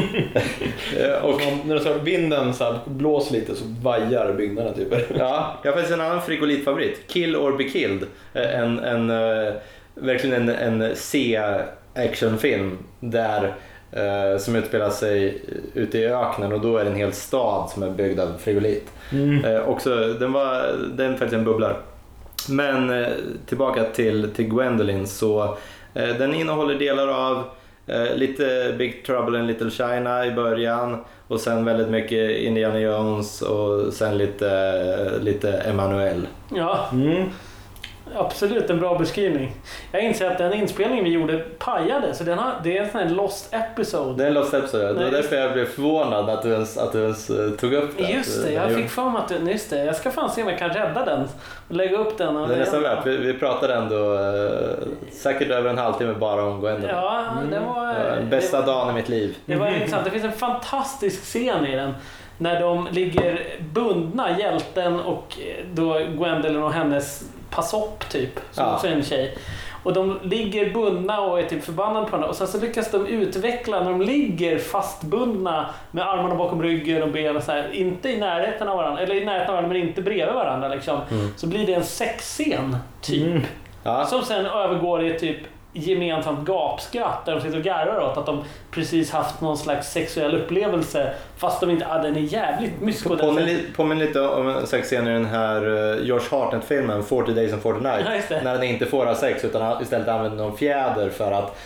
och när så vinden så här blåser lite så vajar byggnaderna typ. Ja, jag har faktiskt en annan frigolitfavorit. Kill or Be Killed. En, en, verkligen en, en C-actionfilm där Uh, som utspelar sig ute i öknen och då är det en hel stad som är byggd av frigolit. Mm. Uh, också, den var den faktiskt en bubblar. Men uh, tillbaka till, till Gwendoline så uh, den innehåller delar av uh, lite Big Trouble in Little China i början och sen väldigt mycket Indiana Jones och sen lite, uh, lite Emanuel. Ja. Mm. Absolut en bra beskrivning. Jag inser att den inspelningen vi gjorde pajade, så den har, det är en sån här lost episode. Det är en lost episode. Det var därför jag blev förvånad att du ens, att du ens tog upp det. Just det, jag fick för mig att du, just det, jag ska fan se om jag kan rädda den och lägga upp den. Och det är nästan värt. Vi, vi pratade ändå äh, säkert över en halvtimme bara om Gwendoline. Ja, det var... Det var bästa det, dagen i mitt liv. Det var intressant. Det finns en fantastisk scen i den. När de ligger bundna, hjälten och då Gwendoline och hennes Passop typ, som Ja. också är en tjej. Och de ligger bundna och är typ förbannade på varandra. Och sen så lyckas de utveckla när de ligger fastbundna med armarna bakom ryggen och benen så här, inte i närheten av varandra, eller i närheten av varandra men inte bredvid varandra liksom. Mm. Så blir det en sexscen typ. Mm. Ja. Som sen övergår i typ gemensamt gapskratt där de sitter och garvar åt att de precis haft någon slags sexuell upplevelse fast de inte, ja, den är jävligt mysko. Påminner lite om sexscenen i den här George Hartnett-filmen forty days and forty nights, ja, när den inte får ha sex utan istället använder någon fjäder för att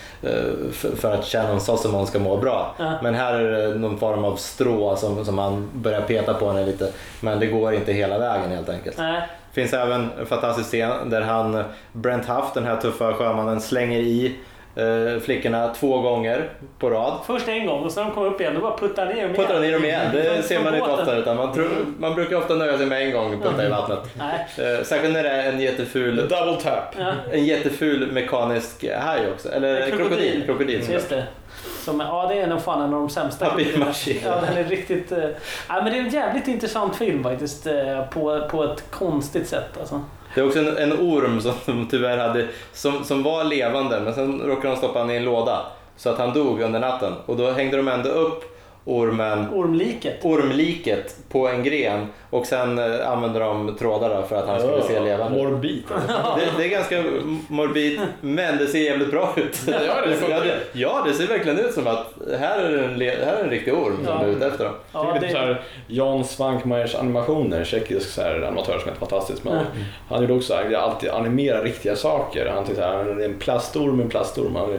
för att känna om Sossamon ska må bra. Ja. Men här är det någon form av strå som, som man börjar peta på henne lite, men det går inte hela vägen helt enkelt. Nej. Finns även en fantastisk scen där han, Brent Huff, den här tuffa sjömannen, slänger i eh, flickorna två gånger på rad. Först en gång och sen de kommer upp igen, då bara puttar ner dem igen. Puttar ner dem igen, det ser man inte ofta utan man, tror, man brukar ofta nöja sig med en gång och putta i vattnet. Eh, särskilt när det är en jätteful double tap. Ja. En jätteful mekanisk haj också, eller krokodil. krokodil, krokodil Just det. Som, ja, det är nog fan en av de sämsta. Ja, den är riktigt... Äh, men det är en jävligt intressant film faktiskt, äh, på, på ett konstigt sätt. Alltså. Det är också en, en orm som, som tyvärr hade, som, som var levande, men sen råkade de stoppa han i en låda så att han dog under natten. Och då hängde de ändå upp ormen, ormliket. ormliket på en gren och sen eh, använde de trådar för att han skulle ja, se levande. Morbid. det, det är ganska morbid, men det ser jävligt bra ut. Ja, det, ja, det, ja, det ser verkligen ut som att här är en, här är en riktig orm som ja. är ute efter dem. Ja, det är så här, Jan Svankmajers animationer, tjeckisk så här, animatör som är fantastisk, men mm. han gjorde också här, alltid animera riktiga saker. Han tyckte här, det är en plastorm, en plastorm. Han,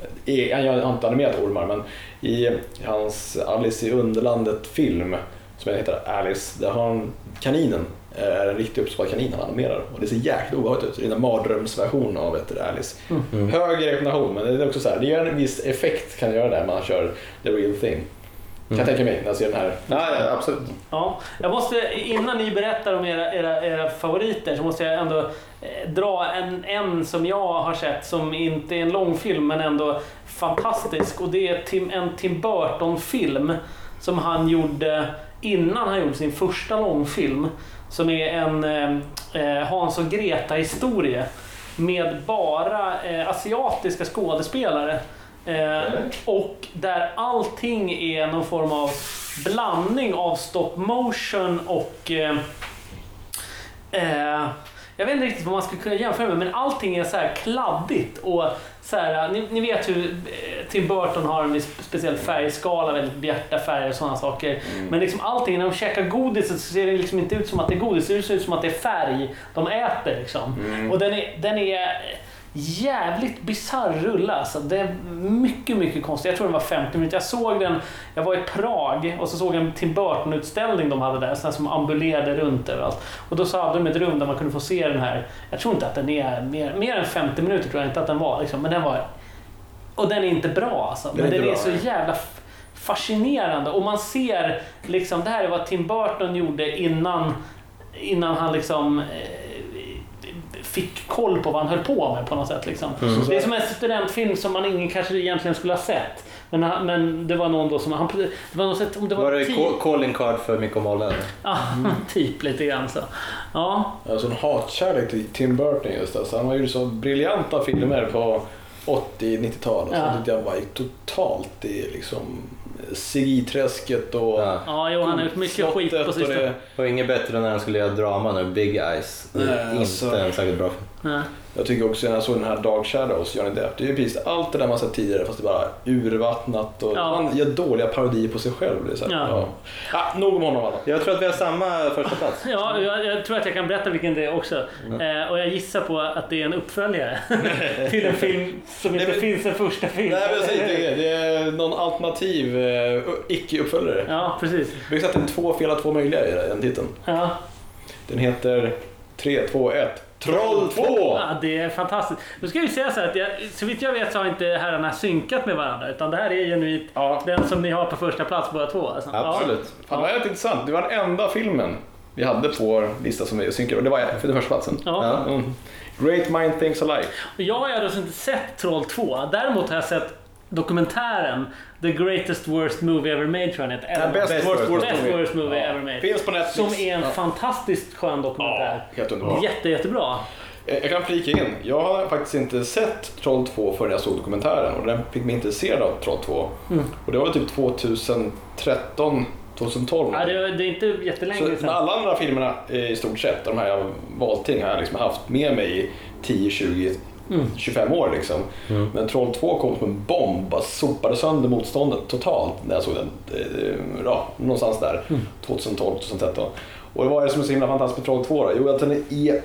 jag har inte animerat ormar, men i hans Alice i Underlandet-film som heter Alice, där har han kaninen, är en riktig uppspad kanin han animerar och det ser jäkligt obehagligt ut. Det är en mardrömsversion av ett Alice. Mm. Hög rekommendation, men det är också så här, det gör en viss effekt kan göra det man kör the real thing. Kan jag tänka mig när jag ser den här. Ja, ja, absolut. Ja, jag måste, innan ni berättar om era, era, era favoriter så måste jag ändå eh, dra en, en som jag har sett som inte är en lång film men ändå fantastisk, och det är Tim, en Tim Burton-film som han gjorde innan han gjorde sin första långfilm, som är en eh, Hans och Greta-historia med bara eh, asiatiska skådespelare. Eh, och där allting är någon form av blandning av stop motion och eh, eh, jag vet inte riktigt vad man skulle kunna jämföra med, men allting är så här kladdigt och så här, ni, ni vet hur Tim Burton har en viss speciell färgskala, väldigt bjärta färger och sådana saker. Mm. Men liksom allting, när de käkar godis så ser det liksom inte ut som att det är godis, det ser ut som att det är färg de äter liksom. Mm. Och den är, den är jävligt bizarr rulla, alltså. Det är mycket, mycket konstigt. Jag tror den var femtio minuter. Jag såg den, jag var i Prag och så såg jag en Tim Burton-utställning de hade där, sån som ambulerade runt överallt. Och då så hade de ett rum där man kunde få se den här. Jag tror inte att den är mer, mer än femtio minuter, tror jag inte att den var liksom. Men den var, och den är inte bra alltså. Men den är, är så jävla fascinerande. Och man ser liksom, det här är vad Tim Burton gjorde innan innan han liksom fick koll på vad han höll på med på något sätt liksom. Mm. Det är som en studentfilm som man ingen kanske egentligen skulle ha sett. Men, men det var någon då som han, det var något sätt, om det var, var det t- calling card för Mikko Molle? Ja, mm. typ lite grann så. Ja. Alltså en hatkärlek till Tim Burton just alltså. Han har ju så briljanta filmer på åttio-nittiotalet. Ja. Så det var ju totalt i liksom Sigiträsket och ja, ja jo, han har gjort mycket skit på sistone. Och, det... och inget bättre när han skulle göra drama nu, Big Eyes. Det är inte alltså, en säkert bra film. Jag tycker också när jag såg den här Dark Shadows, Johnny Depp, det är ju precis allt det där man sett tidigare fast det bara urvattnat och ja. Man gör dåliga parodier på sig själv. Det är så här, ja. Ja. Ja, nog om honom alla. Jag tror att vi har samma första plats. Ja, jag, jag tror att jag kan berätta vilken det är också. Mm. Eh, och jag gissar på att det är en uppföljare till en film som inte Nej, men, finns en första film. Nej, precis. Det är, det är någon alternativ uh, icke-uppföljare. Ja, precis. Vi har satt en två fel två möjliga i den titeln. Ja. Den heter tre, två, ett Troll två! Ja, det är fantastiskt. Nu ska vi säga så här att jag, så vitt jag vet så har inte herrarna synkat med varandra, utan det här är genuint ja. Den som ni har på första plats båda två. Alltså. Absolut. Ja. Det var helt intressant. Det var den enda filmen vi hade på vår lista som vi synkade, och det var för den första platsen. Ja. Ja. Mm. Great Mind Thinks Alike. Jag har alltså inte sett Troll två. Däremot har jag sett dokumentären The Greatest Worst Movie Ever Made, tror jag den heter. Best, best Worst, worst, best movie. worst movie ja. Ever Made. Finns på Netflix. Som är en ja. fantastiskt skön dokumentär. Ja, helt underbar. Jätte, jättebra. Jag kan flika in. Jag har faktiskt inte sett Troll två förrän jag såg dokumentären. Och den fick mig intresserad av Troll två. Mm. Och det var typ tjugohundratretton tjugotolv. Ja, det, det är inte jättelänge sedan. Så alla andra filmerna i stort sett, de här jag valt ting har jag liksom haft med mig i tio, tjugo, mm. tjugofem år liksom. Mm. Men Troll två kom som en bomb, bara sopade sönder motståndet totalt när jag såg den. Ja, någonstans där. Mm. tjugotolv tjugotretton. Och vad är det som är så himla fantastiskt med Troll två då? Jo, att den är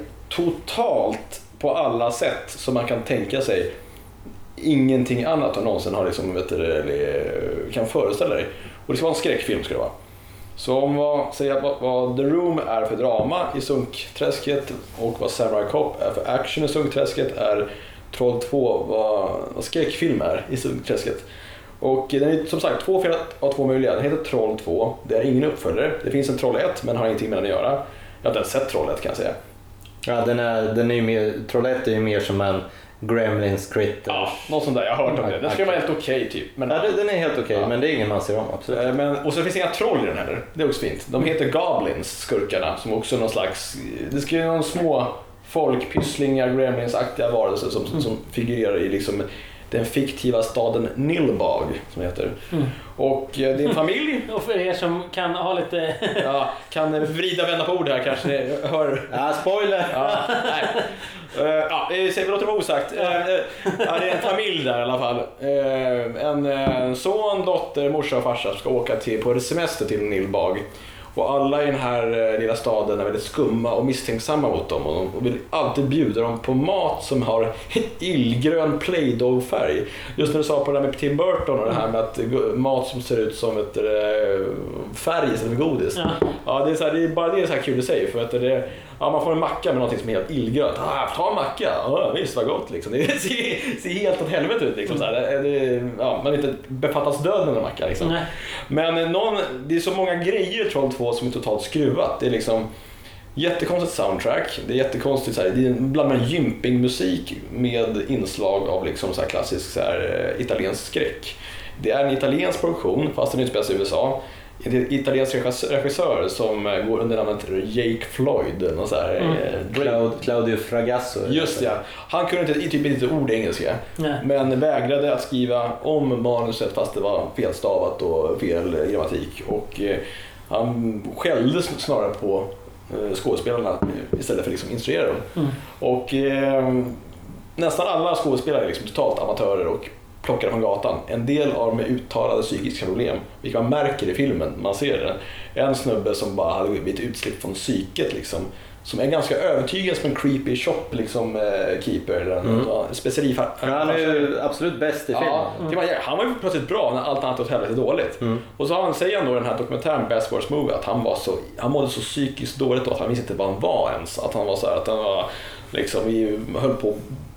totalt på alla sätt som man kan tänka sig. Ingenting annat än någonsin har liksom, vet du, eller kan föreställa dig. Och det ska vara en skräckfilm ska det vara. Så om vad, säger vad, vad The Room är för drama i sunkträsket och vad Samurai Cop är för action i sunkträsket är Troll två vad, vad skräckfilm är i sunkträsket. Och den är som sagt två fel av två möjliga. Den heter Troll två. Det är ingen uppföljare. Det finns en Troll ett men har ingenting med den att göra. Jag har inte ens sett Troll ett kan jag säga. Ja, den är, den är ju mer, Troll ett är ju mer som en Gremlins Critters. Ja, något sånt där. Jag har hört om det. Den ska vara helt okej okay, typ. Men, ja, den är helt okej, okay, ja. Men det är ingen man ser om, absolut. Men, och så finns det inga troll i den heller. Det är också fint. De heter Goblins, skurkarna, som också är någon slags... Det ska ju någon små folkpysslingar, Gremlins-aktiga varelser som, mm. som figurerar i liksom den fiktiva staden Nilbog, som heter. Mm. Och det är en familj. Och för er som kan ha lite... ja, kan vrida vända på ord här kanske ni hör. Ja, spoiler! Ja, nej. Uh, ja, säg vi låter det vara osagt. Uh, uh, ja, det är en familj där i alla fall. Uh, en uh, son, dotter, morsa och farsa ska åka till, på semester till Nilbog. Och alla i den här uh, lilla staden är väldigt skumma och misstänksamma mot dem. Och de och vill alltid bjuda dem på mat som har illgrön Play-Doh-färg. Just när du sa på det där med Tim Burton och det här med att uh, mat som ser ut som ett uh, färg som är godis. Ja, ja det, är så här, det är bara det är så här kul att säga för att det ja, man får en macka med någonting som är helt illgrönt. Ah, ta en macka. Ja, visst vad gott liksom. Det ser, ser helt åt helvete ut liksom så här. Det, det, ja, man inte befattas död med en macka liksom. Nej. Men någon, det är så många grejer i Troll två som är totalt skruvat. Det är liksom jättekonstigt soundtrack. Det är jättekonstigt så här, det är bland annat gympingmusik med inslag av liksom så här klassisk så här italiensk skräck. Det är en italiensk produktion fast den utspelas i U S A. En italiensk regissör som går under namnet Jake Floyd, någon så här, mm. Claud, Claudio Fragasso. Just ja. Han kunde inte typ inte ord engelska. Nej. Men vägrade att skriva om manuset fast det var felstavat och fel grammatik och eh, han skällde snarare på eh, skådespelarna istället för liksom instruera dem. Mm. Och eh, nästan alla skådespelare är liksom totalt amatörer och plockade från gatan. En del av med uttalade psykiska problem, vilka man märker i filmen, man ser det. En snubbe som bara hade blivit utsläppt från psyket liksom, som är ganska övertygad som en creepy shop liksom eh, keeper. Mm. Specialifar. Han är ju absolut bäst i filmen. Ja, mm. Han var ju plötsligt bra när allt annat åt helvete dåligt. Mm. Och så har han säger då i den här dokumentären Best Worst Movie att han var så han mådde så psykiskt dåligt då att han visste inte vad han var ens. Att han var så här att han var liksom vi höll på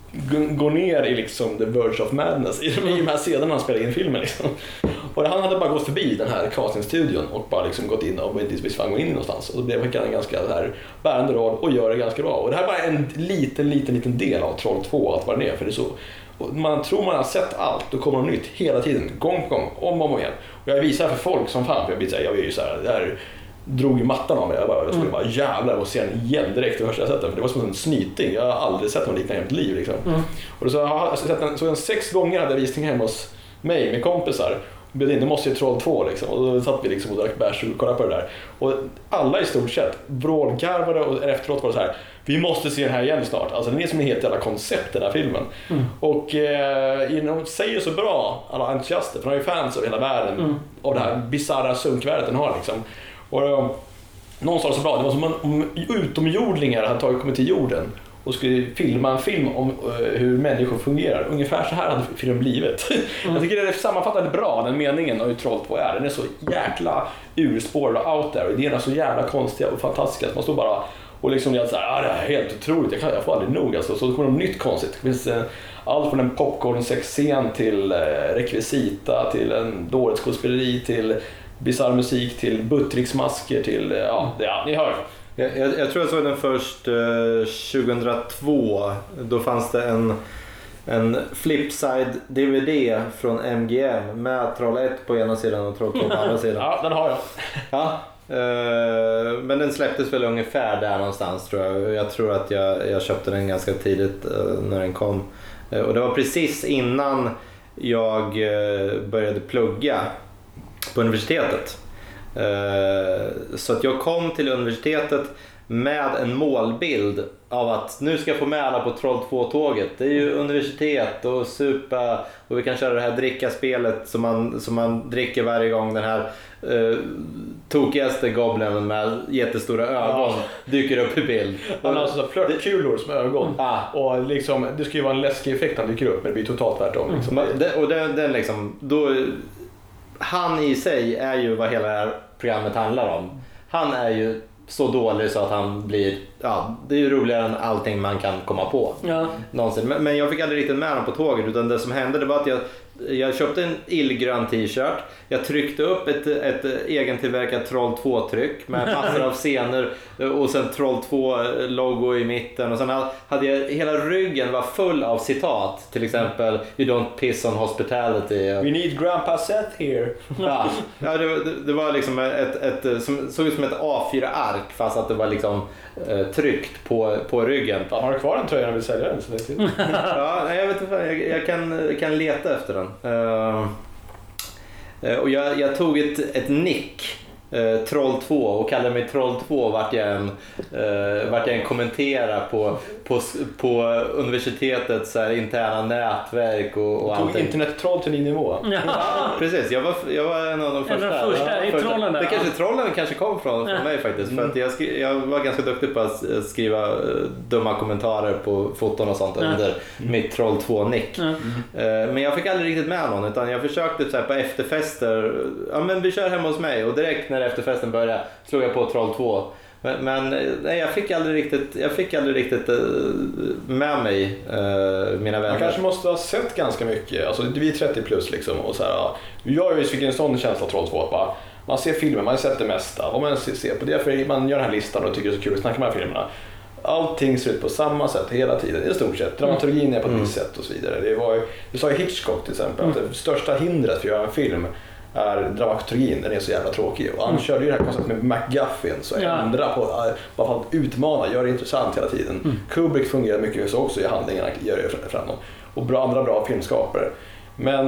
gå ner i liksom the verge of madness i de här scenerna han spelade in filmen liksom. Och han hade bara gått förbi den här castingstudion och bara liksom gått in och inte visst gå in någonstans och då blev han en ganska så här bärande roll och gör det ganska bra. Och det här var en liten liten liten del av Troll två att vara ner för det är så och man tror man har sett allt då kommer något nytt hela tiden gång på gång om och om igen. Och jag visar för folk som fan för jag blir så här, jag är ju så här där drog ju mattan av mig. Jag, bara, jag skulle bara jävlar och se den igen direkt det första jag sett den. För det var som en snyting. Jag har aldrig sett någon liknande i mitt liv. Liksom. Mm. Och så har jag sett den, så den sex gånger hade jag visning hemma hos mig med kompisar. Och bjöd in, det måste ju Troll två liksom. Och då satt vi liksom och drack bärs och kollade på det där. Och alla i stort sett vrålgarvade och efteråt var det så här. Vi måste se den här igen snart. Alltså den är som en helt jävla koncept den här filmen. Mm. Och eh, de säger så bra alla entusiaster. För de är ju fans av hela världen. Mm. Av det här bizarra sunkvärdet den har liksom. Och um, någon sa det så bra, det var som om utomjordlingar hade tagit kommit till jorden och skulle filma en film om uh, hur människor fungerar. Ungefär så här hade filmen blivit. Mm. Jag tycker det sammanfattar bra den meningen av hur Troll två är. Den är så jäkla urspårad och out there. Idéerna är så jävla konstiga och fantastiska. Man står bara och liksom är så här, ah, det är helt otroligt, jag, kan, jag får aldrig nog. Alltså. Så det kommer något nytt konstigt. Det finns eh, allt från en popcorn-sexscen till eh, rekvisita, till en dåligt skådespeleri, till bizarr musik, till buttricksmasker, till, ja, ja ni hör. Jag, jag, jag tror jag såg den först eh, tjugohundratvå. Då fanns det en, en Flipside D V D från M G M med Troll ett på ena sidan och Troll två på andra sidan. Ja, den har jag. Ja, Uh, men den släpptes väl ungefär där någonstans tror jag. Jag tror att jag, jag köpte den ganska tidigt uh, när den kom. Uh, och det var precis innan jag uh, började plugga på universitetet. Uh, så att jag kom till universitetet med en målbild av att nu ska jag få med alla på Troll två-tåget. Det är ju universitet och supa och vi kan köra det här dricka-spelet som man, som man dricker varje gång den här uh, tokigaste goblinen med jättestora ögon ja. dyker upp i bild. Han har alltså flörtkulor som ögon. Ah. Och liksom, det ska ju vara en läskig effekt när han dyker upp, men det blir totalt tvärtom. Liksom. Mm. Det, och den, den liksom, då, han i sig är ju vad hela det här programmet handlar om. Han är ju så dålig så att han blir, ja, det är ju roligare än allting man kan komma på. Ja. Någonsin. Men, men jag fick aldrig riktigt med honom på tåget, utan det som hände det var att jag, jag köpte en illgrön t-shirt. Jag tryckte upp ett, ett egentillverkat Troll två-tryck med massor av scener och sen Troll två-logo i mitten. Och sen hade jag, hela ryggen var full av citat. Till exempel, you don't piss on hospitality. We need Grandpa Seth here. Ja, ja det, det, det var liksom ett, ett, som, såg ut som ett A fyra ark fast att det var liksom eh, tryckt på, på ryggen. Ja, har du kvar den tröjan och vill sälja den? Så det ja, nej, jag vet inte, jag, jag kan, kan leta efter den. Uh, och jag, jag tog ett, ett nick, uh, Troll två, och kallade mig Troll två vart jag en, uh, vart jag en kommentera på, på, på universitetets så här, interna nätverk och, och tog allting. internet-troll till din nivå. Ja, precis. Jag var, jag var en av de första. En av de första, ja, i trollen där. Det kanske trollen kanske kom från, från mig faktiskt. Mm. För att jag, skri, jag var ganska duktig på att skriva uh, dumma kommentarer på foton och sånt mm. under mm. mitt Troll två-nick. Mm. Uh, men jag fick aldrig riktigt med någon, utan jag försökte så här, på efterfester. Ja, men vi kör hemma hos mig. Och direkt när efterfesten började slog jag på Troll två. Men, men nej, jag fick aldrig riktigt, jag fick aldrig riktigt uh, med mig uh, mina vänner. Man kanske måste ha sett ganska mycket. Alltså, vi är trettio plus liksom. Och så här, ja. Jag fick en sån känsla av Troll två. Bara, man ser filmen, man har sett det mesta. Och man ser på det, för man gör den här listan och tycker det är så kul att snacka med de här filmerna. Allting ser ut på samma sätt hela tiden, i stort sett. Dramaturgin är på ett visst sätt och så vidare. Det var, du sa ju Hitchcock till exempel, mm. att det största hindret för att göra en film är dramaturgin, den är så jävla tråkig. Och han mm. körde ju det här konceptet med MacGuffin, så ja. ändra på, bara för att utmana, gör det intressant hela tiden. Mm. Kubrick fungerar mycket så också i handlingarna, gör det framåt. Och bra, andra bra filmskapare. Men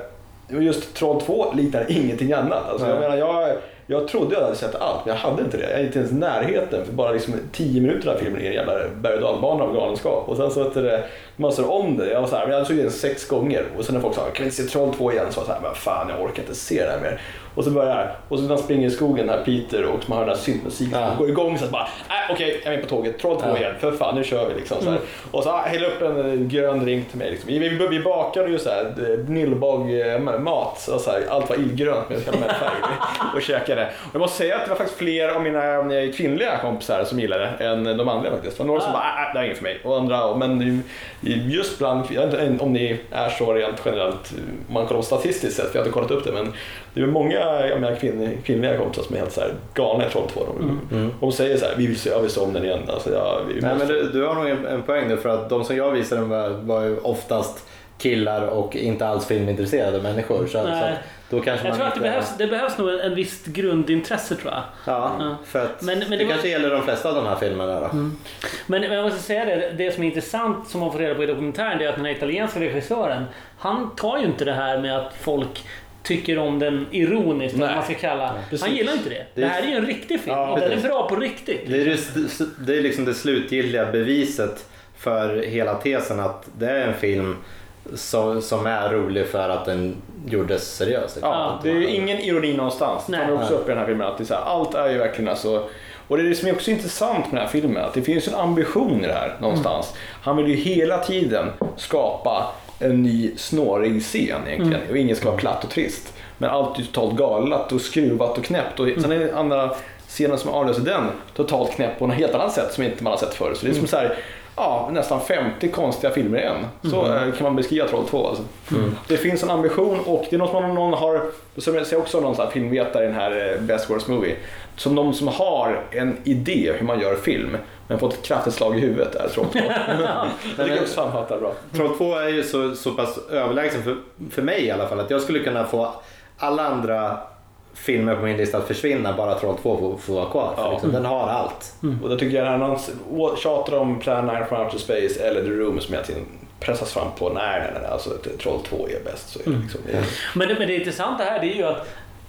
just Troll två liknar ingenting annat. Alltså, jag menar, jag... Jag trodde jag hade sett allt, men jag hade inte det. Jag är inte ens närheten, för bara liksom tio minuter av filmen är en jävla berg- och dalbana av galenskap. Och sen så att det massor om det. Jag var så här, men jag såg den sex gånger. Och sen när folk sa, kan vi se Troll två igen? Så var jag så här, men fan, jag orkar inte se det här mer. Och så börjar jag här. Och så när han springer i skogen, här Peter, och man hör den här syntmusiken ja. går igång. Så att bara, nej okej, okay, jag är med på tåget. Troll två ja. igen, för fan, nu kör vi liksom. Så här. Och så ah, häller upp en grön drink till mig. Liksom. Vi, vi, vi bakade ju så här nillbag-mat. Så så här, allt var illgrönt med karamellfärg. Och käkade. Jag måste säga att det var faktiskt fler av mina kvinnliga kompisar som gillade det än de manliga faktiskt. Det var några som bara, äh, det är inget för mig. Och andra, men just bland, jag vet inte om ni är så rent generellt, om man kollar statistiskt sett, för jag har inte kollat upp det, men det är många av mina kvinn, kvinnliga kompisar som är helt så här galna i Troll två. Mm. Mm. Och de säger så här, vi vill se, jag vill se om den igen. Alltså, ja, vi Nej, men du, du har nog en, en poäng nu, för att de som jag visade den var, var ju oftast killar och inte alls filmintresserade människor. Så, så då kanske jag man tror att det behövs, det behövs nog en visst grundintresse, tror jag. Ja, ja. För att men, men det, det kanske var... gäller de flesta av de här filmerna då. Mm. Men, men jag måste säga det, det som är intressant som man får reda på i dokumentären, det är att den här italienska regissören, han tar ju inte det här med att folk tycker om den ironiskt, vad man ska kalla. Ja, han gillar inte det. Det, det här är ju en riktig film. Ja, den är bra på riktigt. Det är, det, det är liksom det slutgiltiga beviset för hela tesen att det är en film som, som är rolig för att den gjordes seriöst. Ja, det är ju ingen ironi någonstans. Det tar också upp i den här filmen att det är så här, allt är ju verkligen alltså. Och det är det som är också intressant med den här filmen, att det finns en ambition i det här någonstans. Mm. Han vill ju hela tiden skapa en ny snårig scen egentligen. Mm. Och ingen ska vara platt och trist. Men allt är totalt galet och skruvat och knäppt. Och sen är det andra scenen som avlöser den totalt knäpp på något helt annat sätt som inte man har sett förr. Så det är som så här, ja, nästan femtio konstiga filmer igen. Så mm. kan man beskriva Troll två. Alltså. Mm. Det finns en ambition, och det är något som någon har, som jag ser också någon sån här filmvetare i den här Best Worst Movie, som de som har en idé hur man gör film men fått ett kraftigt slag i huvudet är Troll två. Det är också sammanfattar bra. Troll två är ju så, så pass överlägsen för, för mig i alla fall, att jag skulle kunna få alla andra filmer på min lista att försvinna, bara Troll två får, får vara kvar. För ja. liksom, mm. den har allt. Mm. Och då tycker jag när någon tjatar om Plan nine from Outer Space eller The Room som jag till pressas fram på, nej nej nej, alltså Troll två är bäst. Så är det liksom. Mm. Men, det, men det intressanta här, det är ju att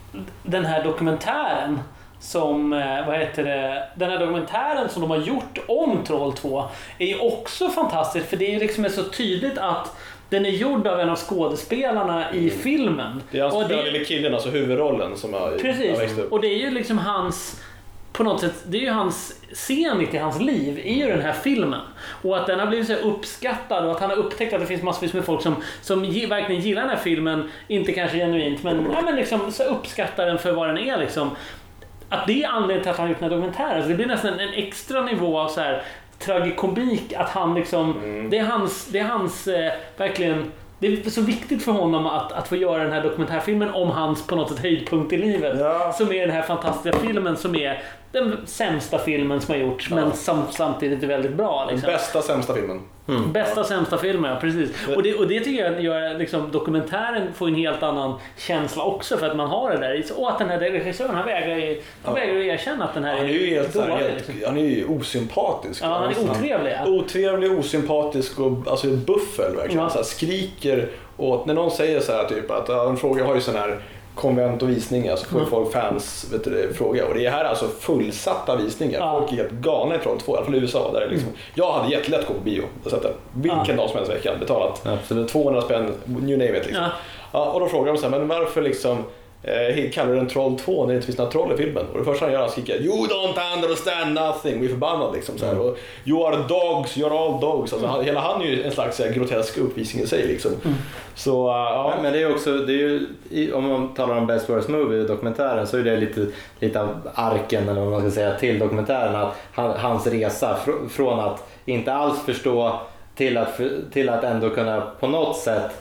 den här dokumentären som, vad heter det, den här dokumentären som de har gjort om Troll två är ju också fantastisk, för det är ju liksom så tydligt att den är gjord av en av skådespelarna i filmen. Det är han som lille killen, alltså huvudrollen som har, precis. har växt upp. Och det är ju liksom hans, på något sätt, det är ju hans scen i hans liv i ju den här filmen. Och att den har blivit så uppskattad och att han har upptäckt att det finns massvis med folk som, som verkligen gillar den här filmen, inte kanske genuint, men, ja, men liksom så uppskattar den för vad den är liksom. Att det är anledningen till att han har gjort den här dokumentären. Så det blir nästan en extra nivå av så här tragikomik, att han liksom, mm. det är hans, det är hans eh, verkligen, det är så viktigt för honom att, att få göra den här dokumentärfilmen om hans på något sätt höjdpunkt i livet, ja. som är den här fantastiska filmen som är den sämsta filmen som har gjorts, ja. men sam, samtidigt är väldigt bra liksom. Den bästa sämsta filmen. Mm. Bästa sämsta filmen, ja, precis. Och det, och det tycker jag gör liksom, dokumentären får en helt annan känsla också, för att man har det där. Och att den här regissören, han vägrar ju, han vägrar ju erkänna att den här han är ju helt, dålig, helt, liksom. Han är ju osympatisk. Ja, han är otrevlig. Ja. Otrevlig, osympatisk och alltså buffel verkligen. Ja. Så här, skriker åt, när någon säger så här typ att en fråga, jag har ju sån här konvent och visningar, så får mm. folk fans vet du, fråga, och det är här alltså fullsatta visningar. Ja. Folk är helt galna i Troll två, i alla fall i U S A där det liksom, mm. jag hade jättelätt att gå på bio och sätta vilken ja. dag som helst i veckan, betalat Absolut. tvåhundra spänn, you name it liksom. Ja. Ja, och då frågar de så här, men varför liksom eh, kallar du den Troll två när det inte finns några troll i filmen? Och det första han gör är att skrika, you don't understand nothing, vi är förbannade liksom så här. Mm. Och you are dogs, you're all dogs, alltså, mm. hela han är ju en slags här, grotesk uppvisning i sig liksom. Mm. Så, uh, ja. men, men det är också, det är ju, om man talar om Best Worst Movie, dokumentären, så är det lite, lite av arken, eller vad man ska säga, till dokumentären, att han, hans resa fr- från att inte alls förstå till att, till att ändå kunna på något sätt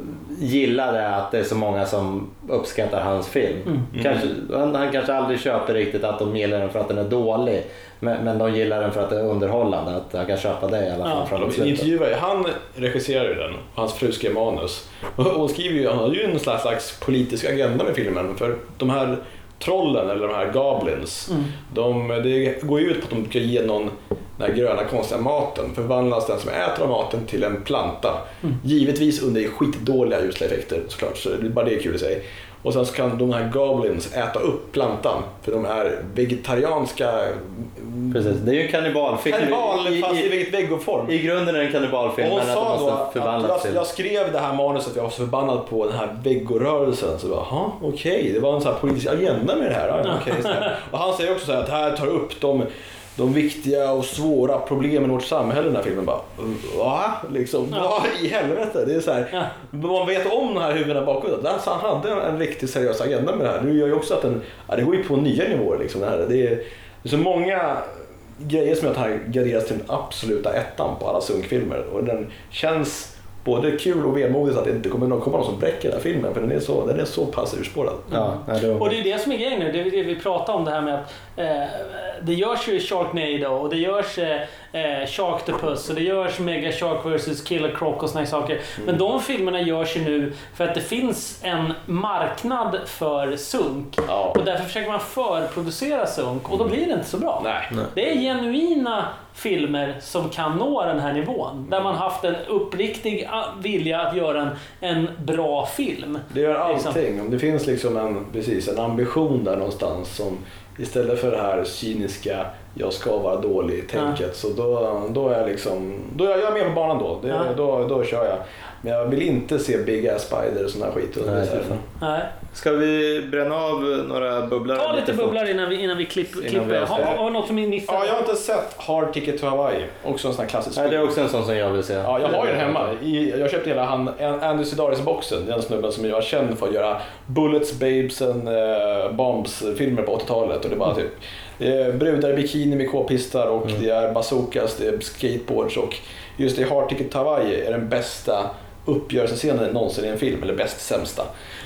gillar det, att det är så många som uppskattar hans film. Mm. Kanske, han, han kanske aldrig köper riktigt att de gillar den för att den är dålig, men, men de gillar den för att det är underhållande, att han kan köpa det i alla fall. Ja, från intervjuar, han regisserar ju den, och hans fru skrev manus. Och hon skriver ju, han har ju en slags, slags politisk agenda med filmen, för de här trollen, eller de här goblins, mm. de, det går ju ut på att de ska ge någon den här gröna konstiga maten, förvandlas den som äter av maten till en planta. Mm. Givetvis under skitdåliga ljuseffekter såklart, så det, bara det är kul i sig. Och sen så kan de här goblins äta upp plantan, för de är vegetarianska. Precis, det är ju en kannibalfilm. Kannibal i, fast i, i vegoform. I grunden är det en kannibalfilm, men att de måste förvandlas till. Jag skrev det här manuset, jag var så förbannad på den här vegorörelsen, så bara, jaha, okej, okay. Det var en sån här politisk agenda med det här. Ja, okay, så här. Och han säger också så här att här tar upp de de viktiga och svåra problemen i vårt samhälle i den här filmen. Bara, va? Liksom, ja. Vad i helvete? Det är så här, ja. Man vet om de här huvudena bakom det. Så han hade en riktigt seriös agenda med det här. Det gör ju också att den, ja, det går ju på nya nivåer. Liksom, det, här. Det, är, det är så många grejer som gör att han graderas till den absoluta ettan på alla sunkfilmer. Och den känns både kul och vemodigt att det inte kommer någon, kommer någon som bräcker den här filmen, för den är så, den är så pass urspårad. Ja, det var... Och det är det som är grejen nu, det är det vi pratar om, det här med att eh, det görs ju Sharknado och det görs eh, Sharktopus och det görs Mega Shark versus Killer Croc och såna här saker. Mm. Men de filmerna görs ju nu för att det finns en marknad för sunk. Ja. Och därför försöker man förproducera sunk, och då blir det inte så bra. Nej. Nej. Det är genuina filmer som kan nå den här nivån, där man haft en uppriktig vilja att göra en, en bra film. Det gör allting. Om det finns liksom en, precis, en ambition där någonstans som istället för det här cyniska jag ska vara dålig tänket, ja. Så då, då är jag liksom då är jag med på banan då. Det, ja. då, då kör jag. Men jag vill inte se Big Ass Spider och sån här skit. Nej, Nej. Ska vi bränna av några bubblor? Ta lite, lite bubblar innan vi, innan vi klipp, innan klipper. Har, har, har något som är missat? Ja, jag har inte sett Hard Ticket to Hawaii. Också en sån här klassisk. Nej, det är också en sån som jag vill se. Ja, jag har ju den hemma. I, jag köpte hela han, Andy Sidaris-boxen. Den snubben som jag känner för att göra Bullets, Babes and uh, Bombs-filmer på åttiotalet. Och det är bara typ det är brudar i bikini med k-pistar och mm. det är bazookas, det är skateboards, och just det, Hard Ticket to Hawaii är den bästa uppgörelsescenen någonsin i en film, eller bäst sämsta.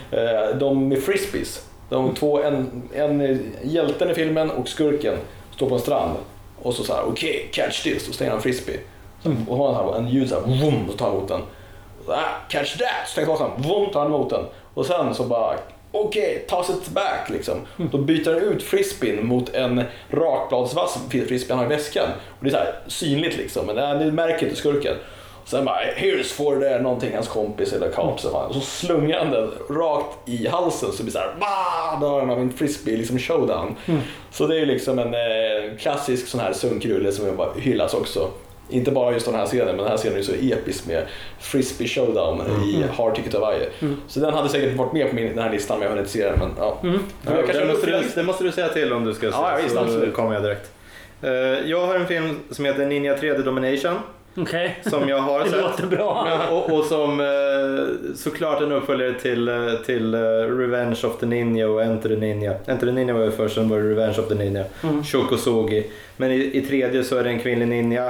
De med frisbees, de två, en, en hjälten i filmen och skurken står på en strand och så såhär, okej, okay, catch this, och stänger han frisbee. Mm. Och har han en ljud såhär, vum, så tar han emot den. Så, ah, catch that, så stänger han, vum, tar han emot den. Och sen så bara okej, okay, toss it back liksom. Mm. Då byter han ut frisbeen mot en rakbladsvass frisbee han har i väskan. Och det är så här synligt liksom, men det märker inte skurken. Sen bara, here's for det, någonting, hans kompis eller kamp, och så slungar han den rakt i halsen, så blir det såhär, bah, då har han en frisbee liksom showdown. Mm. Så det är ju liksom en eh, klassisk sån här sunkrulle som bara hyllas också. Inte bara just den här scenen, men den här scenen är så episk med frisbee showdown mm. i Hard Ticket to Hawaii. Mm. Så den hade säkert varit med på min, den här listan, men jag har inte se den. Men, ja. Mm. Ja, jag det, måste du, det måste du säga till om du ska se, ja, visst, så kommer jag direkt. Uh, jag har en film som heter Ninja tre The Domination. Okay. Som jag har sett. Det låter bra. och, och som eh, såklart en uppföljare till, till uh, Revenge of the Ninja och Enter the Ninja. Enter the Ninja var ju först, sen var det Revenge of the Ninja. Mm. Shokosugi. Men i, i tredje så är det en kvinnlig ninja.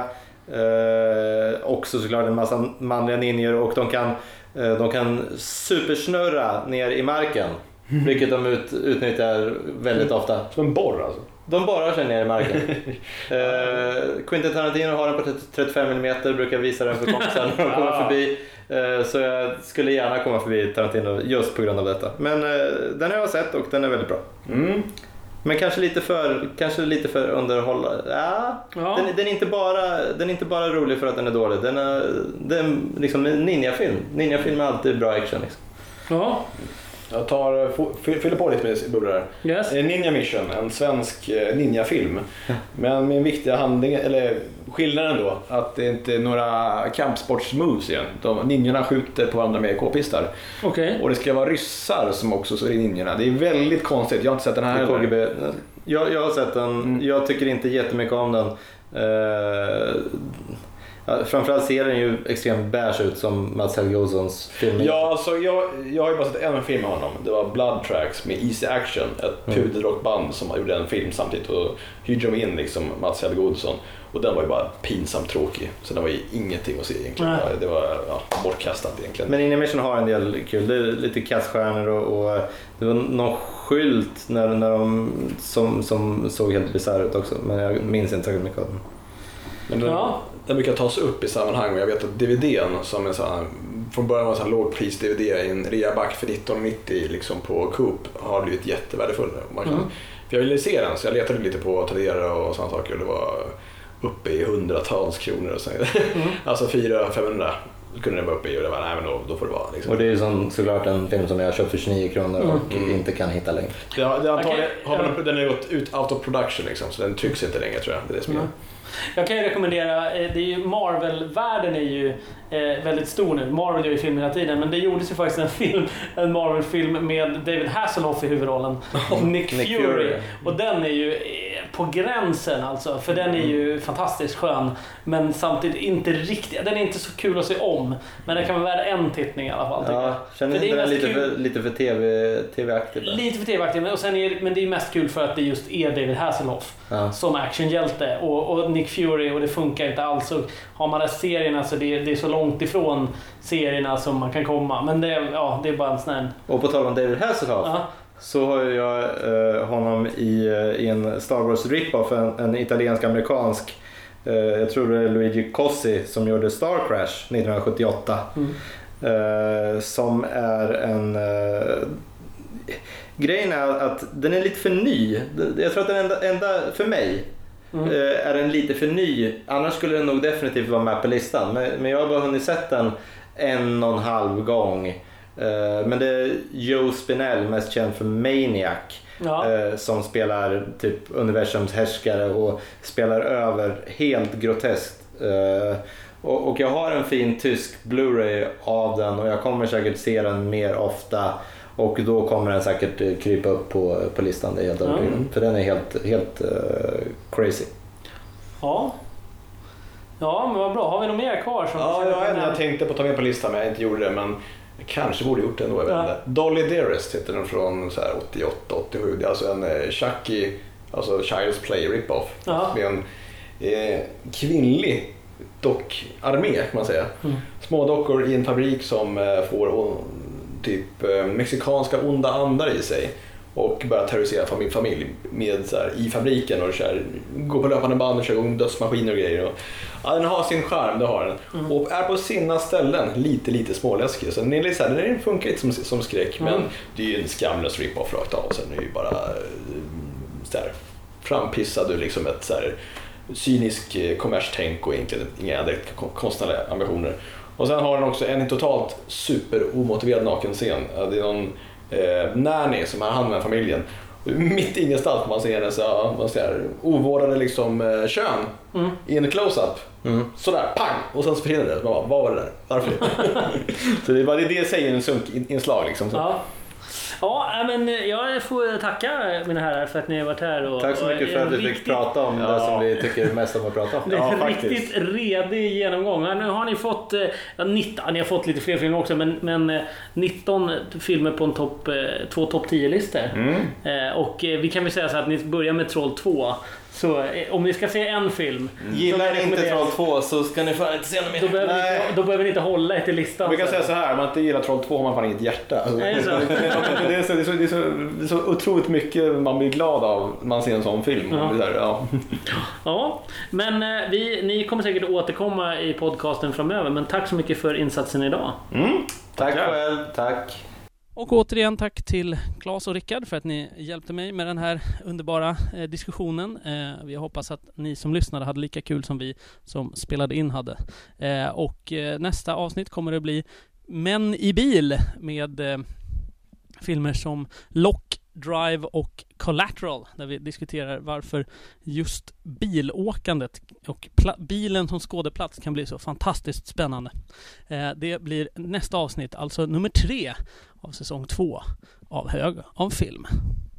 Eh, också såklart en massa manliga ninjor, och de kan, eh, de kan supersnurra ner i marken. Mm. Vilket de ut, utnyttjar väldigt mm. ofta. Som en borr alltså. De borrar sig ner i marken. eh, Quentin Tarantino har den på trettiofem millimeter, brukar visa den för kompisar när de kommer förbi. Eh, så jag skulle gärna komma förbi Tarantino just på grund av detta. Men eh, den har jag sett och den är väldigt bra. Mm. Men kanske lite för, kanske lite för underhållande. Ja, ja. Den, den, är inte bara, den är inte bara rolig för att den är dålig. Den är, den är liksom en ninjafilm. Ninjafilm är alltid bra action liksom. Ja. Jag tar, fyller på lite med bubblor där. Yes. Ninja Mission, en svensk ninjafilm. Men min viktiga handling, eller skillnaden då, att det inte är några kampsportsmoves igen. De, ninjorna skjuter på varandra med k-pistar. Okay. Och det ska vara ryssar som också så är ninjorna. Det är väldigt konstigt, jag har inte sett den här heller. K G B. Jag, jag har sett den, mm. jag tycker inte jättemycket om den. Uh, Ja, framförallt ser den ju extremt bärs ut som Mats Helgosons film. Ja, alltså jag, jag har ju bara sett en film med honom. Det var Blood Tracks med Easy Action, ett mm. pudelrockband som gjorde en film samtidigt, och hyrde de in liksom Mats Helgosson. Och den var ju bara pinsamt tråkig, så den var ju ingenting att se egentligen. Nej. Det var ja, bortkastat egentligen. Men Animation har en del kul, det är lite kaststjärnor och, och det var någon skylt när, när de som, som såg helt bisarr ut också, men jag minns inte särskilt mycket av den. Men den, ja. den brukar tas upp i sammanhang, och jag vet att D V D:n som är så här, från början var en lågpris-D V D i en reaback för nitton nittio liksom på Coop, har blivit jättevärdefull. Man kan, mm. För jag ville se den, så jag letade lite på Tradera och sådana saker, och det var uppe i hundratals kronor och så. Mm. Alltså fyra femhundra kunde den vara uppe i, och det var nej, men då, då får det vara liksom. Och det är ju sån, såklart en film som jag har köpt för tjugonio kronor och mm. inte kan hitta längre. Ja, det antagligen okay. har man, den är gått ut out of production liksom, så den trycks inte längre, tror jag. Det är det som mm. Jag kan ju rekommendera, det är ju Marvel-världen är ju eh, väldigt stor nu. Marvel gör ju film hela tiden, men det gjordes ju faktiskt en film, en Marvel-film med David Hasselhoff i huvudrollen, oh, Nick, Nick Fury. Fury. Och den är ju eh, på gränsen alltså, för den är ju fantastiskt skön, men samtidigt inte riktigt, den är inte så kul att se om, men det kan vara värd en tittning i alla fall. Ja, känner inte den lite för, lite för tv, tv-aktiv? Lite för tv-aktiv, men, och sen är, men det är mest kul för att det just är David Hasselhoff ja. som actionhjälte, och, och Nick Fury, och det funkar inte alls. Så har man läst serierna så det, det är så långt ifrån serierna som man kan komma, men det, ja, det är bara en sån här... Och på tal om David Hasselhoff ja. så har jag eh, honom i, i en Star Wars rip-off, en, en italiensk-amerikansk eh, jag tror det är Luigi Cossi som gjorde Star Crash nittonhundrasjuttioåtta mm. eh, som är en eh, grejen är att den är lite för ny. Jag tror att den enda, enda för mig Mm. är den lite för ny. Annars skulle den nog definitivt vara med på listan. Men, men jag har bara hunnit sett den en och en halv gång. Men det är Joe Spinell, mest känd för Maniac, ja. som spelar typ universums härskare och spelar över helt groteskt. Och, och jag har en fin tysk Blu-ray av den, och jag kommer säkert se den mer ofta. Och då kommer den säkert krypa upp på, på listan, det är helt övertygad. Mm. För den är helt, helt uh, crazy. Ja. Ja, men vad bra. Har vi något mer kvar? Som ja, jag, jag, jag tänkte på att ta med på listan, men jag inte gjorde det. Men jag kanske borde gjort det ändå. Jag ja. Dolly Dearest heter den, från så här åttioåtta åttiosju. Det är alltså en eh, Chucky, alltså Child's Play rip-off. Ja. Med en eh, kvinnlig dockarmé, kan man säga. Mm. Små dockor i en fabrik som eh, får... Och, typ eh, mexikanska onda andar i sig, och börjar terrorisera familj, familj med så här, i fabriken, och så här, går på löpande band och kör igång dödsmaskiner och grejer. Och, Ja, den har sin charm, det har den. Mm. Och är på sina ställen lite, lite småläskig. Så den, är så här, den funkar inte som, som skräck, mm. men det är ju en skamlös rip-off rakt av. Sen är det ju bara så här, frampissad ur liksom ett så här, cynisk kommerstänk och egentligen inga konstnärliga ambitioner. Och sen har den också en totalt super omotiverad nakenscen. Det är någon eh, nanny som har hand med familjen. Mitt ingenstans man ser en så man ser ovårdade liksom eh, kön mm. i en close-up. Mm. Sådär, pang! Och sen så försvinner det. Man bara, vad var det där? Varför? Så det var det, det säger en sunkinslag liksom. Så. Ja. Ja, men jag får tacka mina herrar för att ni har varit här. Och, tack så mycket för att vi riktigt... fick prata om ja. det som vi tycker mest om att prata om. Det är ja, en faktiskt. riktigt redig genomgång. Nu har ni fått, ja, nitton, ni har fått lite fler filmer också, men, men nitton filmer på en topp, två topp tio-listor. Mm. Och vi kan väl säga så att ni börjar med Troll två. Så om ni ska se en film mm. Gillar ni inte Troll två så ska ni fan inte se något mer. Då behöver, ni inte, då behöver ni inte hålla er till listan. Vi kan säga så här, om man inte gillar Troll två har man fan inget hjärta. Alltså, Nej, det, är det, är så, det, är så, det, är så, det är så otroligt mycket man blir glad av när man ser en sån film. Ja, där, ja. ja. Men vi, ni kommer säkert att återkomma i podcasten framöver. Men tack så mycket för insatsen idag. Mm. Tack själv, tack. Och återigen tack till Claes och Rickard för att ni hjälpte mig med den här underbara eh, diskussionen. Eh, vi hoppas att ni som lyssnade hade lika kul som vi som spelade in hade. Eh, och eh, nästa avsnitt kommer det bli Män i bil med eh, filmer som Lock, Drive och Collateral, där vi diskuterar varför just bilåkandet och pla- bilen som skådeplats kan bli så fantastiskt spännande. Eh, det blir nästa avsnitt, alltså nummer tre av säsong två av Hög av film.